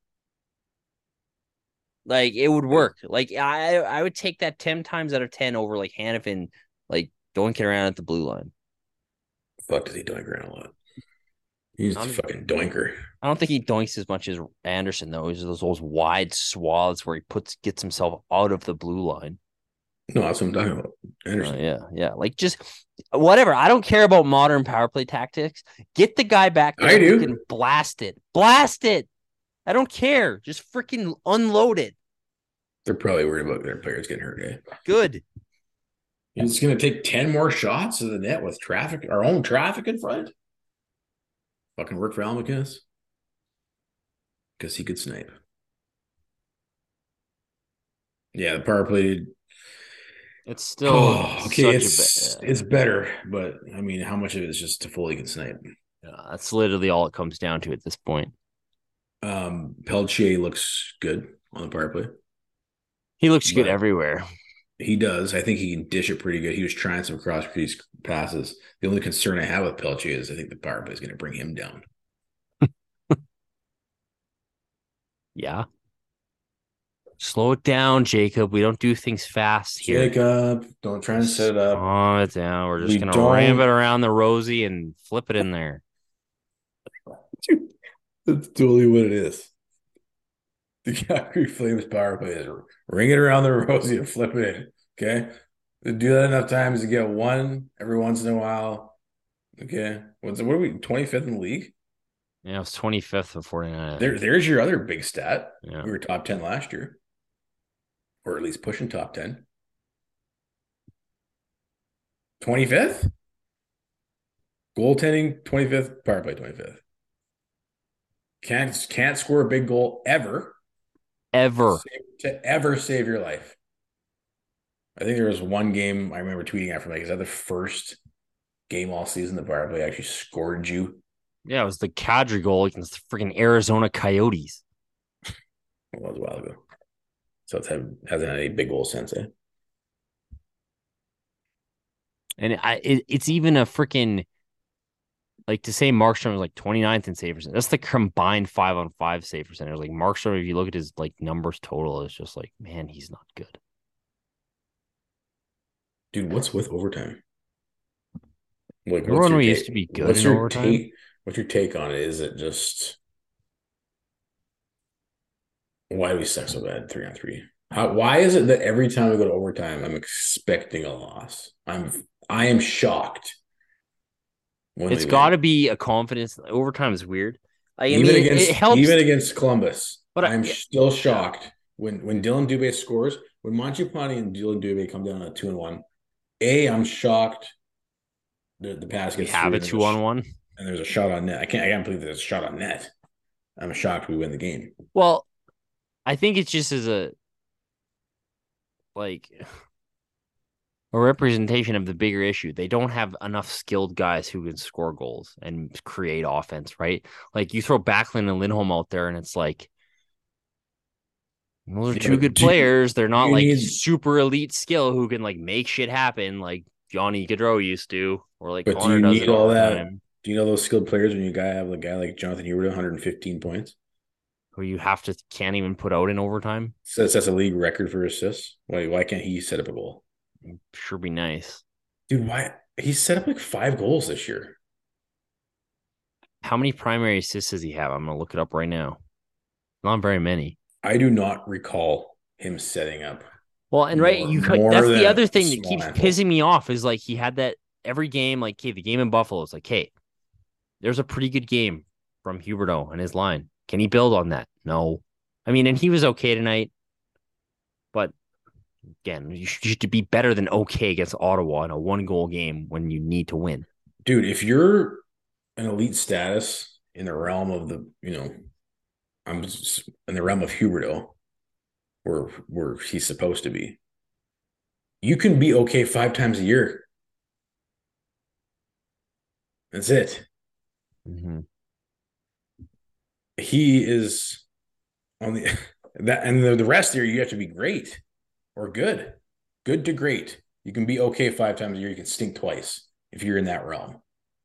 [SPEAKER 8] Like, it would work. Like, I would take that 10 times out of 10 over like Hanifin, like doinking around at the blue line.
[SPEAKER 7] Fuck, does he doink around a lot? He's a fucking doinker.
[SPEAKER 8] I don't think he doinks as much as Anderson, though. He's those wide swaths where he gets himself out of the blue line.
[SPEAKER 7] No, that's what I'm talking about. Anderson.
[SPEAKER 8] Yeah. Like, just whatever. I don't care about modern power play tactics. Get the guy back there.
[SPEAKER 7] I do.
[SPEAKER 8] And blast it. Blast it. I don't care. Just freaking unload it.
[SPEAKER 7] They're probably worried about their players getting hurt. Eh?
[SPEAKER 8] Good.
[SPEAKER 7] He's going to take 10 more shots to the net with traffic, our own traffic in front. Fucking work for Al MacInnis. Because he could snipe. Yeah, the power play.
[SPEAKER 8] It's still
[SPEAKER 7] okay. It's better, but I mean, how much of it is just Toffoli can snipe?
[SPEAKER 8] That's literally all it comes down to at this point.
[SPEAKER 7] Peltier looks good on the power play.
[SPEAKER 8] He looks good everywhere.
[SPEAKER 7] He does. I think he can dish it pretty good. He was trying some cross-crease passes. The only concern I have with Peltier is I think the power play is going to bring him down.
[SPEAKER 8] Yeah. Slow it down, Jacob. We don't do things fast here.
[SPEAKER 7] Jacob, don't try and set it up.
[SPEAKER 8] Calm it down. We're just going to ram it around the Rosie and flip it in there.
[SPEAKER 7] That's totally what it is. The Calgary Flames power play is ring it around the Rosie and flip it in. Okay? They do that enough times to get one every once in a while. Okay? What are we, 25th in the league?
[SPEAKER 8] Yeah, it was 25th of 49.
[SPEAKER 7] There's your other big stat.
[SPEAKER 8] Yeah.
[SPEAKER 7] We were top 10 last year. Or at least pushing top 10. 25th? Goaltending, 25th. Power play, 25th. Can't score a big goal ever. To ever save your life. I think there was one game I remember tweeting after, like, is that the first game all season the power play actually scored you?
[SPEAKER 8] Yeah, it was the Kadri goal against the freaking Arizona Coyotes.
[SPEAKER 7] It was a while ago. So it hasn't had any big goal since, eh?
[SPEAKER 8] And it's even a freaking, like, to say Markstrom was like 29th in save percentage. That's the combined 5-on-5 save percentage. Like, Markstrom, if you look at his like numbers total, it's just like, man, he's not good.
[SPEAKER 7] Dude, what's with overtime? Like,
[SPEAKER 8] everyone used to be good in overtime.
[SPEAKER 7] What's your take on it? Is it just why do we suck so bad 3-on-3? Why is it that every time we go to overtime, I'm expecting a loss? I am shocked.
[SPEAKER 8] It's got to be a confidence. Overtime is weird.
[SPEAKER 7] It helps. Even against Columbus,
[SPEAKER 8] but
[SPEAKER 7] I'm still shocked when Dylan Dubé scores. When Mangiapane and Dylan Dubé come down at 2-1, I'm shocked. The pass gets.
[SPEAKER 8] We have a 2-on-1.
[SPEAKER 7] And there's a shot on net. I can't believe there's a shot on net. I'm shocked we win the game.
[SPEAKER 8] Well, I think it's just as a representation of the bigger issue. They don't have enough skilled guys who can score goals and create offense, right? Like, you throw Backlund and Lindholm out there, and it's like, those are two good players. They're not like super elite skill who can like make shit happen like Johnny Gaudreau used to, or like Connor does it all the time.
[SPEAKER 7] Do you know those skilled players when you have a guy like Jonathan Huberdeau, 115 points?
[SPEAKER 8] Who you can't even put out in overtime?
[SPEAKER 7] Says that's a league record for assists. Why can't he set up a goal?
[SPEAKER 8] Sure be nice.
[SPEAKER 7] Dude, why? He's set up like 5 goals this year.
[SPEAKER 8] How many primary assists does he have? I'm going to look it up right now. Not very many.
[SPEAKER 7] I do not recall him setting up.
[SPEAKER 8] Well, and that's the other thing that keeps pissing me off is like he had that every game, like, hey, the game in Buffalo is like, hey, there's a pretty good game from Huberdeau and his line. Can he build on that? No. I mean, and he was okay tonight, but again, you should be better than okay against Ottawa in a 1-goal game when you need to win.
[SPEAKER 7] Dude, if you're an elite status in the realm of I'm just in the realm of Huberdeau, where he's supposed to be, you can be okay 5 times a year. That's it.
[SPEAKER 8] Mm-hmm.
[SPEAKER 7] He is on the that, and the rest of the year, you have to be great or good. Good to great. You can be okay 5 times a year. You can stink twice if you're in that realm.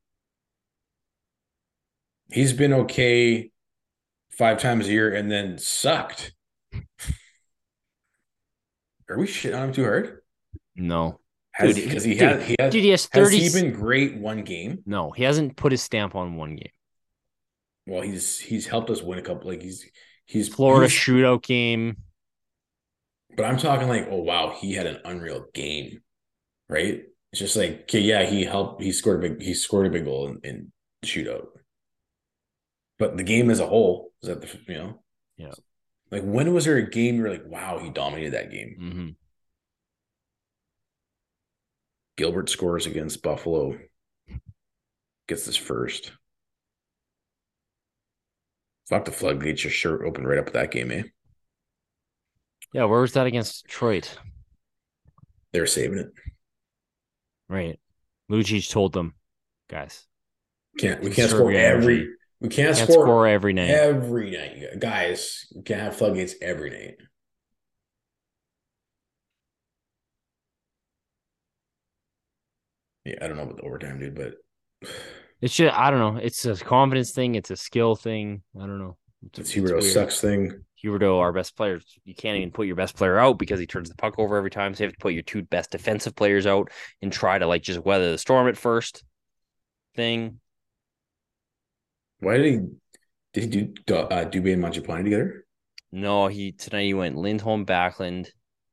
[SPEAKER 7] He's been okay 5 times a year and then sucked. Are we shitting on him too hard?
[SPEAKER 8] No.
[SPEAKER 7] Has he has 30. Has he been great one game?
[SPEAKER 8] No, he hasn't put his stamp on one game.
[SPEAKER 7] Well, he's helped us win a couple. Like he's
[SPEAKER 8] Florida shootout game.
[SPEAKER 7] But I'm talking like, oh wow, he had an unreal game, right? It's just like, okay, yeah, he scored a big goal in the shootout. But the game as a whole, is that
[SPEAKER 8] yeah.
[SPEAKER 7] Like when was there a game where like, wow, he dominated that game?
[SPEAKER 8] Mm-hmm.
[SPEAKER 7] Gilbert scores against Buffalo, gets his first. Fuck, the floodgates just sure opened right up with that game, eh?
[SPEAKER 8] Yeah, where was that against Detroit?
[SPEAKER 7] They were saving it.
[SPEAKER 8] Right. Lucic told them, guys.
[SPEAKER 7] We can't score every night. Every night. Guys, we can't have floodgates every night. Yeah, I don't know about the overtime, dude, but
[SPEAKER 8] it's just, I don't know. It's a confidence thing. It's a skill thing. I don't know.
[SPEAKER 7] It's Huberdeau sucks thing.
[SPEAKER 8] Huberdeau, our best players, you can't even put your best player out because he turns the puck over every time. So you have to put your 2 best defensive players out and try to like just weather the storm at first thing.
[SPEAKER 7] Why did he do Dubé and Mangiapane together?
[SPEAKER 8] No, tonight he went Lindholm, Backlund.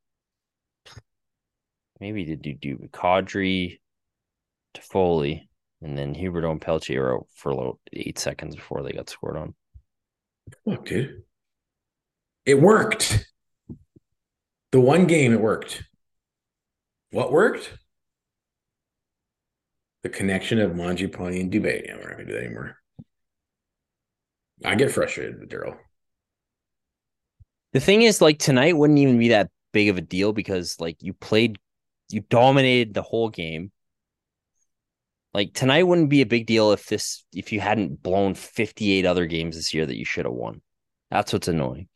[SPEAKER 8] Maybe he did do Kadri, Toffoli, and then Huberdeau and Pelche were out for 8 seconds before they got scored on.
[SPEAKER 7] Fuck, dude. It worked. The one game it worked. What worked? The connection of Mangiapane and Dubé. Yeah, we're not going to do that anymore. I get frustrated with Daryl.
[SPEAKER 8] The thing is, like, tonight wouldn't even be that big of a deal because, like, you dominated the whole game. Like, tonight wouldn't be a big deal if you hadn't blown 58 other games this year that you should have won. That's what's annoying.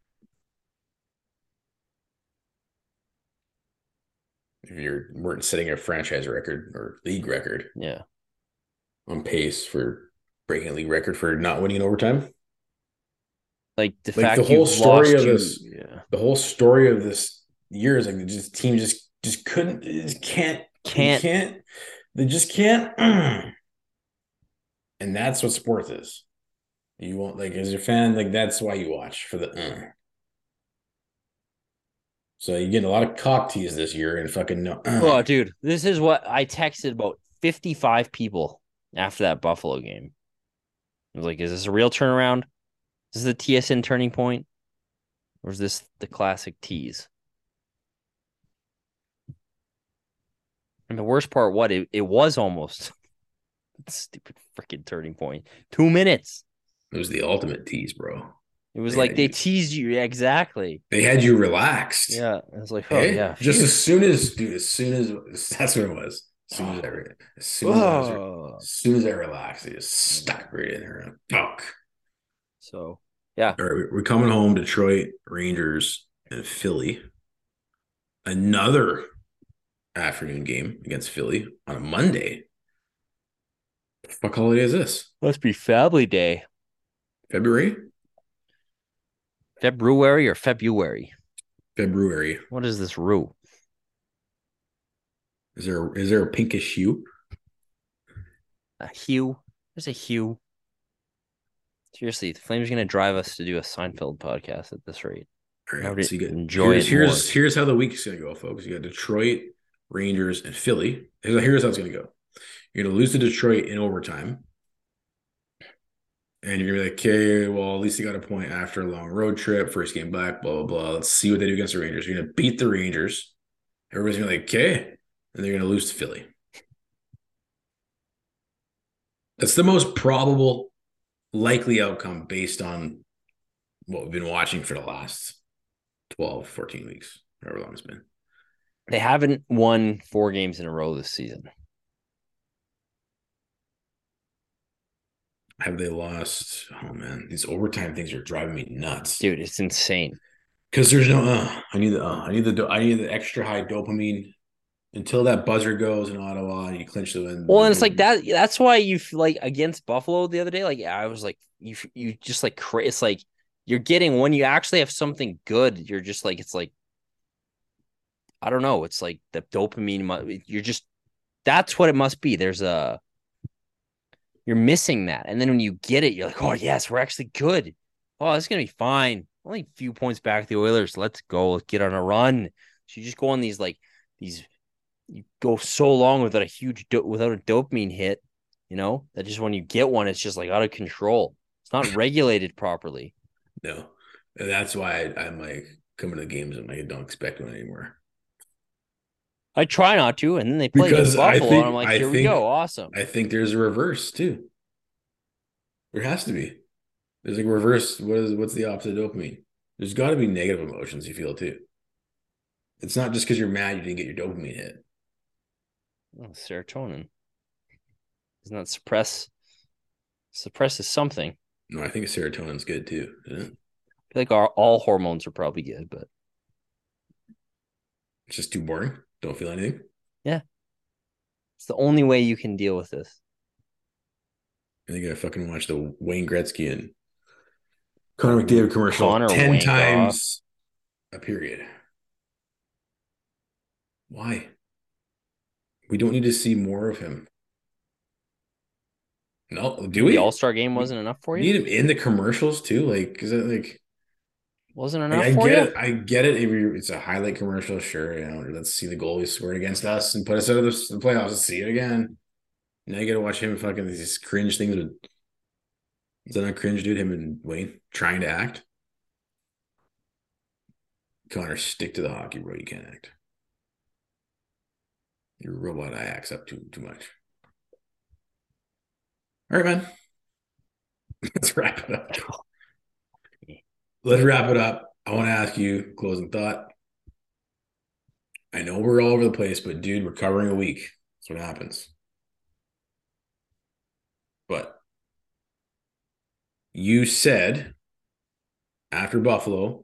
[SPEAKER 7] If you weren't setting a franchise record or league record.
[SPEAKER 8] Yeah.
[SPEAKER 7] On pace for breaking a league record for not winning in overtime.
[SPEAKER 8] Like the
[SPEAKER 7] whole story of this, the whole story of this year is like the team just couldn't, can't. They just can't. And that's what sports is. You won't, like, as a fan, like, that's why you watch for the. So you get a lot of cock tease this year and fucking no.
[SPEAKER 8] Oh, dude, this is what I texted about 55 people after that Buffalo game. I was like, is this a real turnaround? Is this the TSN turning point? Or is this the classic tease? And the worst part, it was almost stupid freaking turning point. 2 minutes.
[SPEAKER 7] It was the ultimate tease, bro.
[SPEAKER 8] It was like they teased you. Yeah, exactly.
[SPEAKER 7] They had you relaxed.
[SPEAKER 8] Yeah. I was like, oh, yeah.
[SPEAKER 7] Just as soon as that's what it was. As soon as I relaxed, they just stuck right in there. Fuck.
[SPEAKER 8] So, yeah.
[SPEAKER 7] All right, we're coming home. Detroit, Rangers, and Philly. Another afternoon game against Philly on a Monday. What the fuck holiday is this?
[SPEAKER 8] Must be Family Day.
[SPEAKER 7] February
[SPEAKER 8] or February?
[SPEAKER 7] February.
[SPEAKER 8] What is this roux?
[SPEAKER 7] Is there a pinkish hue?
[SPEAKER 8] A hue? There's a hue. Seriously, the Flames are going to drive us to do a Seinfeld podcast at this rate.
[SPEAKER 7] All right, so here's how the week's going to go, folks. You got Detroit, Rangers, and Philly. Here's how it's going to go. You're going to lose to Detroit in overtime. And you're going to be like, okay, well, at least you got a point after a long road trip, first game back, blah, blah, blah. Let's see what they do against the Rangers. You're going to beat the Rangers. Everybody's going to be like, okay. And they're going to lose to Philly. That's the most probable, likely outcome based on what we've been watching for the last 12, 14 weeks, however long it's been.
[SPEAKER 8] They haven't won 4 games in a row this season.
[SPEAKER 7] Have they lost? Oh man, these overtime things are driving me nuts,
[SPEAKER 8] Dude, it's insane.
[SPEAKER 7] Because there's no. I need the extra high dopamine until that buzzer goes in Ottawa and you clinch the win.
[SPEAKER 8] Well, and it's like that. That's why you like against Buffalo the other day. Like I was like, you just like it's like you're getting when you actually have something good. You're just like it's like I don't know. It's like the dopamine. You're just that's what it must be. You're missing that, and then when you get it, you're like, oh yes, we're actually good. Oh, it's gonna be fine. Only a few points back the Oilers. Let's go. Let's get on a run. So you just go on these. You go so long without without a dopamine hit, that just when you get one, it's just like out of control. It's not regulated properly.
[SPEAKER 7] No, and that's why I'm like coming to the games and I don't expect one anymore.
[SPEAKER 8] I try not to, and then they play against Buffalo, and I'm like, here we go, awesome.
[SPEAKER 7] I think there's a reverse too. There has to be. There's like reverse. What's the opposite of dopamine? There's got to be negative emotions you feel too. It's not just because you're mad you didn't get your dopamine hit.
[SPEAKER 8] Oh, serotonin. Doesn't that suppresses something?
[SPEAKER 7] No, I think serotonin's good too, isn't it?
[SPEAKER 8] I feel like all hormones are probably good, but
[SPEAKER 7] it's just too boring. Don't feel anything.
[SPEAKER 8] Yeah. It's the only way you can deal with this.
[SPEAKER 7] And you gotta fucking watch the Wayne Gretzky and Connor McDavid commercial 10 times a period. Why? We don't need to see more of him. No, do we?
[SPEAKER 8] The All-Star game wasn't enough for you?
[SPEAKER 7] Need him in the commercials too? Like, is that like
[SPEAKER 8] wasn't enough for you?
[SPEAKER 7] I get it. If it's a highlight commercial, sure. Let's see the goalie score against us and put us out of the playoffs. Let's see it again. Now you got to watch him fucking these cringe things. Is that not cringe, dude? Him and Wayne trying to act. Connor, stick to the hockey, bro. You can't act. Your robot eye acts up too much. All right, man. Let's wrap it up. I want to ask you, closing thought. I know we're all over the place, but dude, we're covering a week. That's what happens. But you said after Buffalo,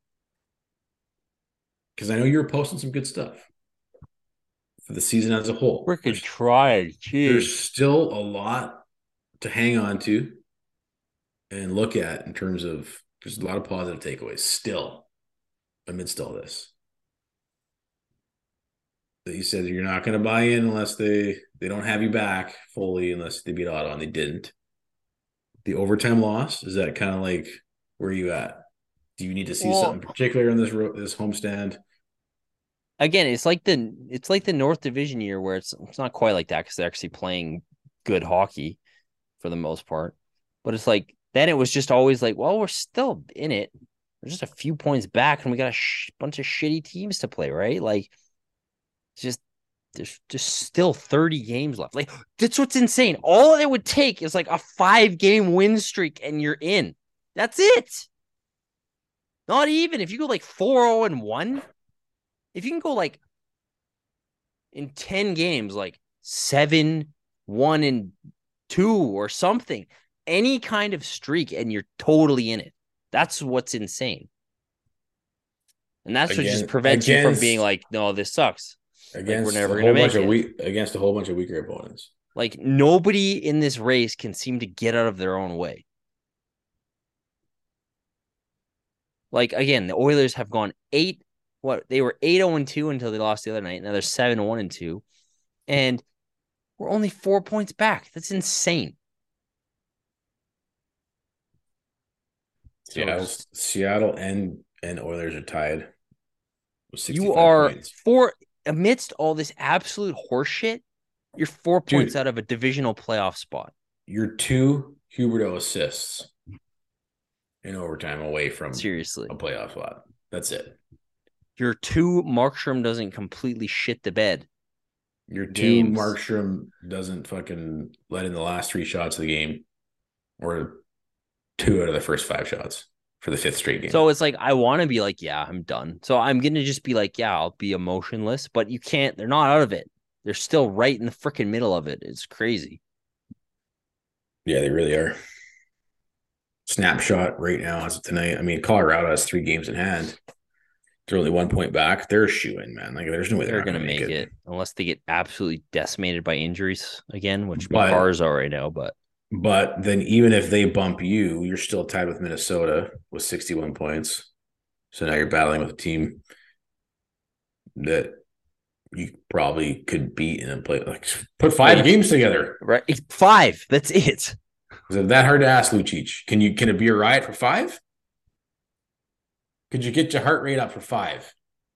[SPEAKER 7] because I know you were posting some good stuff for the season as a whole.
[SPEAKER 8] Freaking tried.
[SPEAKER 7] There's still a lot to hang on to and look at in terms of there's a lot of positive takeaways still amidst all this. That you said you're not going to buy in unless they don't have you back fully unless they beat Ottawa, and they didn't. The overtime loss, is that kind of like where are you at? Do you need to see something particular in this homestand?
[SPEAKER 8] Again, it's like the North Division year where it's not quite like that because they're actually playing good hockey for the most part. But it's like then it was just always like, well, we're still in it. We're just a few points back, and we got a bunch of shitty teams to play, right? Like, it's there's just still 30 games left. Like, that's what's insane. All it would take is like a 5-game win streak, and you're in. That's it. Not even if you go like 4-0-1. If you can go like in 10 games, like 7-1-2 or something, any kind of streak, and you're totally in it. That's what's insane. And that's what just prevents you from being like, no, this sucks.
[SPEAKER 7] Against
[SPEAKER 8] we're never going to make it.
[SPEAKER 7] Against a whole bunch of weaker opponents.
[SPEAKER 8] Like, nobody in this race can seem to get out of their own way. Like, again, the Oilers have gone they were 8-0-2 until they lost the other night. Now they're 7-1-2. And we're only 4 points back. That's insane.
[SPEAKER 7] Seattle and Oilers are tied.
[SPEAKER 8] You are points. Amidst all this absolute horseshit, you're 4 points out of a divisional playoff spot.
[SPEAKER 7] You're 2 Huberdeau assists in overtime away from
[SPEAKER 8] seriously
[SPEAKER 7] a playoff spot. That's it.
[SPEAKER 8] Your 2 Markstrom doesn't completely shit the bed.
[SPEAKER 7] Your 2 Markstrom doesn't fucking let in the last 3 shots of the game, or 2 out of the first 5 shots for the 5th straight game.
[SPEAKER 8] So it's like, I want to be like, yeah, I'm done. So I'm going to just be like, yeah, I'll be emotionless, but you can't, they're not out of it. They're still right in the freaking middle of it. It's crazy.
[SPEAKER 7] Yeah, they really are. Snapshot right now as of tonight. I mean, Colorado has 3 games in hand. They're only 1 point back. They're a shoe-in, man. Like, there's no way
[SPEAKER 8] they're going to make it unless they get absolutely decimated by injuries again, which ours are right now.
[SPEAKER 7] But then even if they bump you, you're still tied with Minnesota with 61 points. So now you're battling with a team that you probably could beat and play. Like, put 5 games together.
[SPEAKER 8] Right. 5. That's it.
[SPEAKER 7] Is it that hard to ask, Lucic? Can it be a riot for 5? Could you get your heart rate up for 5?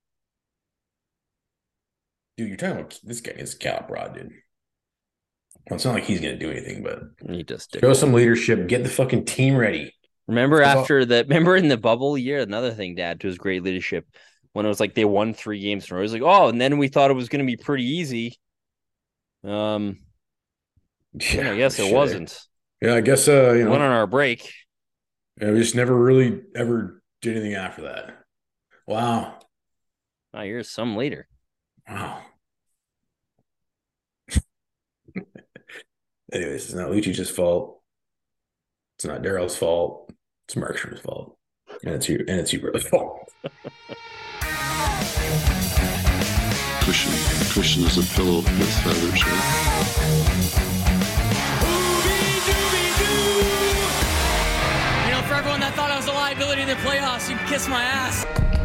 [SPEAKER 7] Dude, you're talking about this guy is Cal Broad, dude. Well, it's not like he's going to do anything, but
[SPEAKER 8] he just
[SPEAKER 7] show some leadership. Get the fucking team ready.
[SPEAKER 8] Remember in the bubble year, another thing to add to his great leadership, when it was like they won 3 games in a row. It was like, oh, and then we thought it was going to be pretty easy. I guess it wasn't.
[SPEAKER 7] Yeah, I guess
[SPEAKER 8] went on our break.
[SPEAKER 7] Yeah, we just never really ever did anything after that. Wow.
[SPEAKER 8] Wow, you're some leader.
[SPEAKER 7] Wow. Anyways, it's not Lucic's fault. It's not Daryl's fault. It's Markstrom's fault. And it's you brother's fault.
[SPEAKER 6] Cushion is a pillow with feathers, right?
[SPEAKER 9] You know, for everyone that thought I was a liability in the playoffs, you can kiss my ass.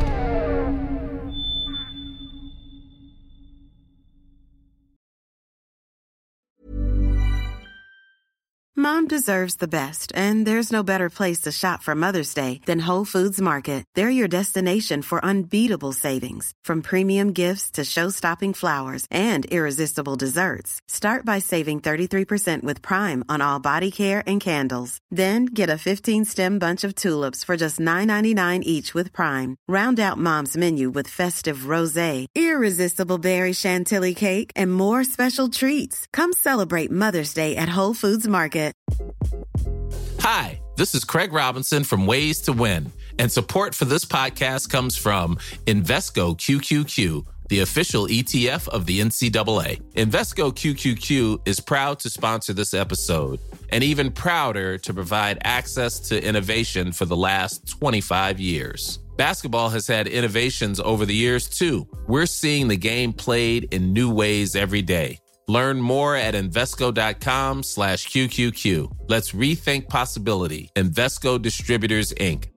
[SPEAKER 10] Mom deserves the best, and there's no better place to shop for Mother's Day than Whole Foods Market. They're your destination for unbeatable savings, from premium gifts to show-stopping flowers and irresistible desserts. Start by saving 33% with Prime on all body care and candles. Then get a 15-stem bunch of tulips for just $9.99 each with Prime. Round out Mom's menu with festive rosé, irresistible berry chantilly cake, and more special treats. Come celebrate Mother's Day at Whole Foods Market.
[SPEAKER 11] Hi, this is Craig Robinson from Ways to Win, and support for this podcast comes from Invesco QQQ, the official ETF of the NCAA. Invesco QQQ is proud to sponsor this episode, and even prouder to provide access to innovation for the last 25 years. Basketball has had innovations over the years, too. We're seeing the game played in new ways every day. Learn more at Invesco.com/QQQ. Let's rethink possibility. Invesco Distributors, Inc.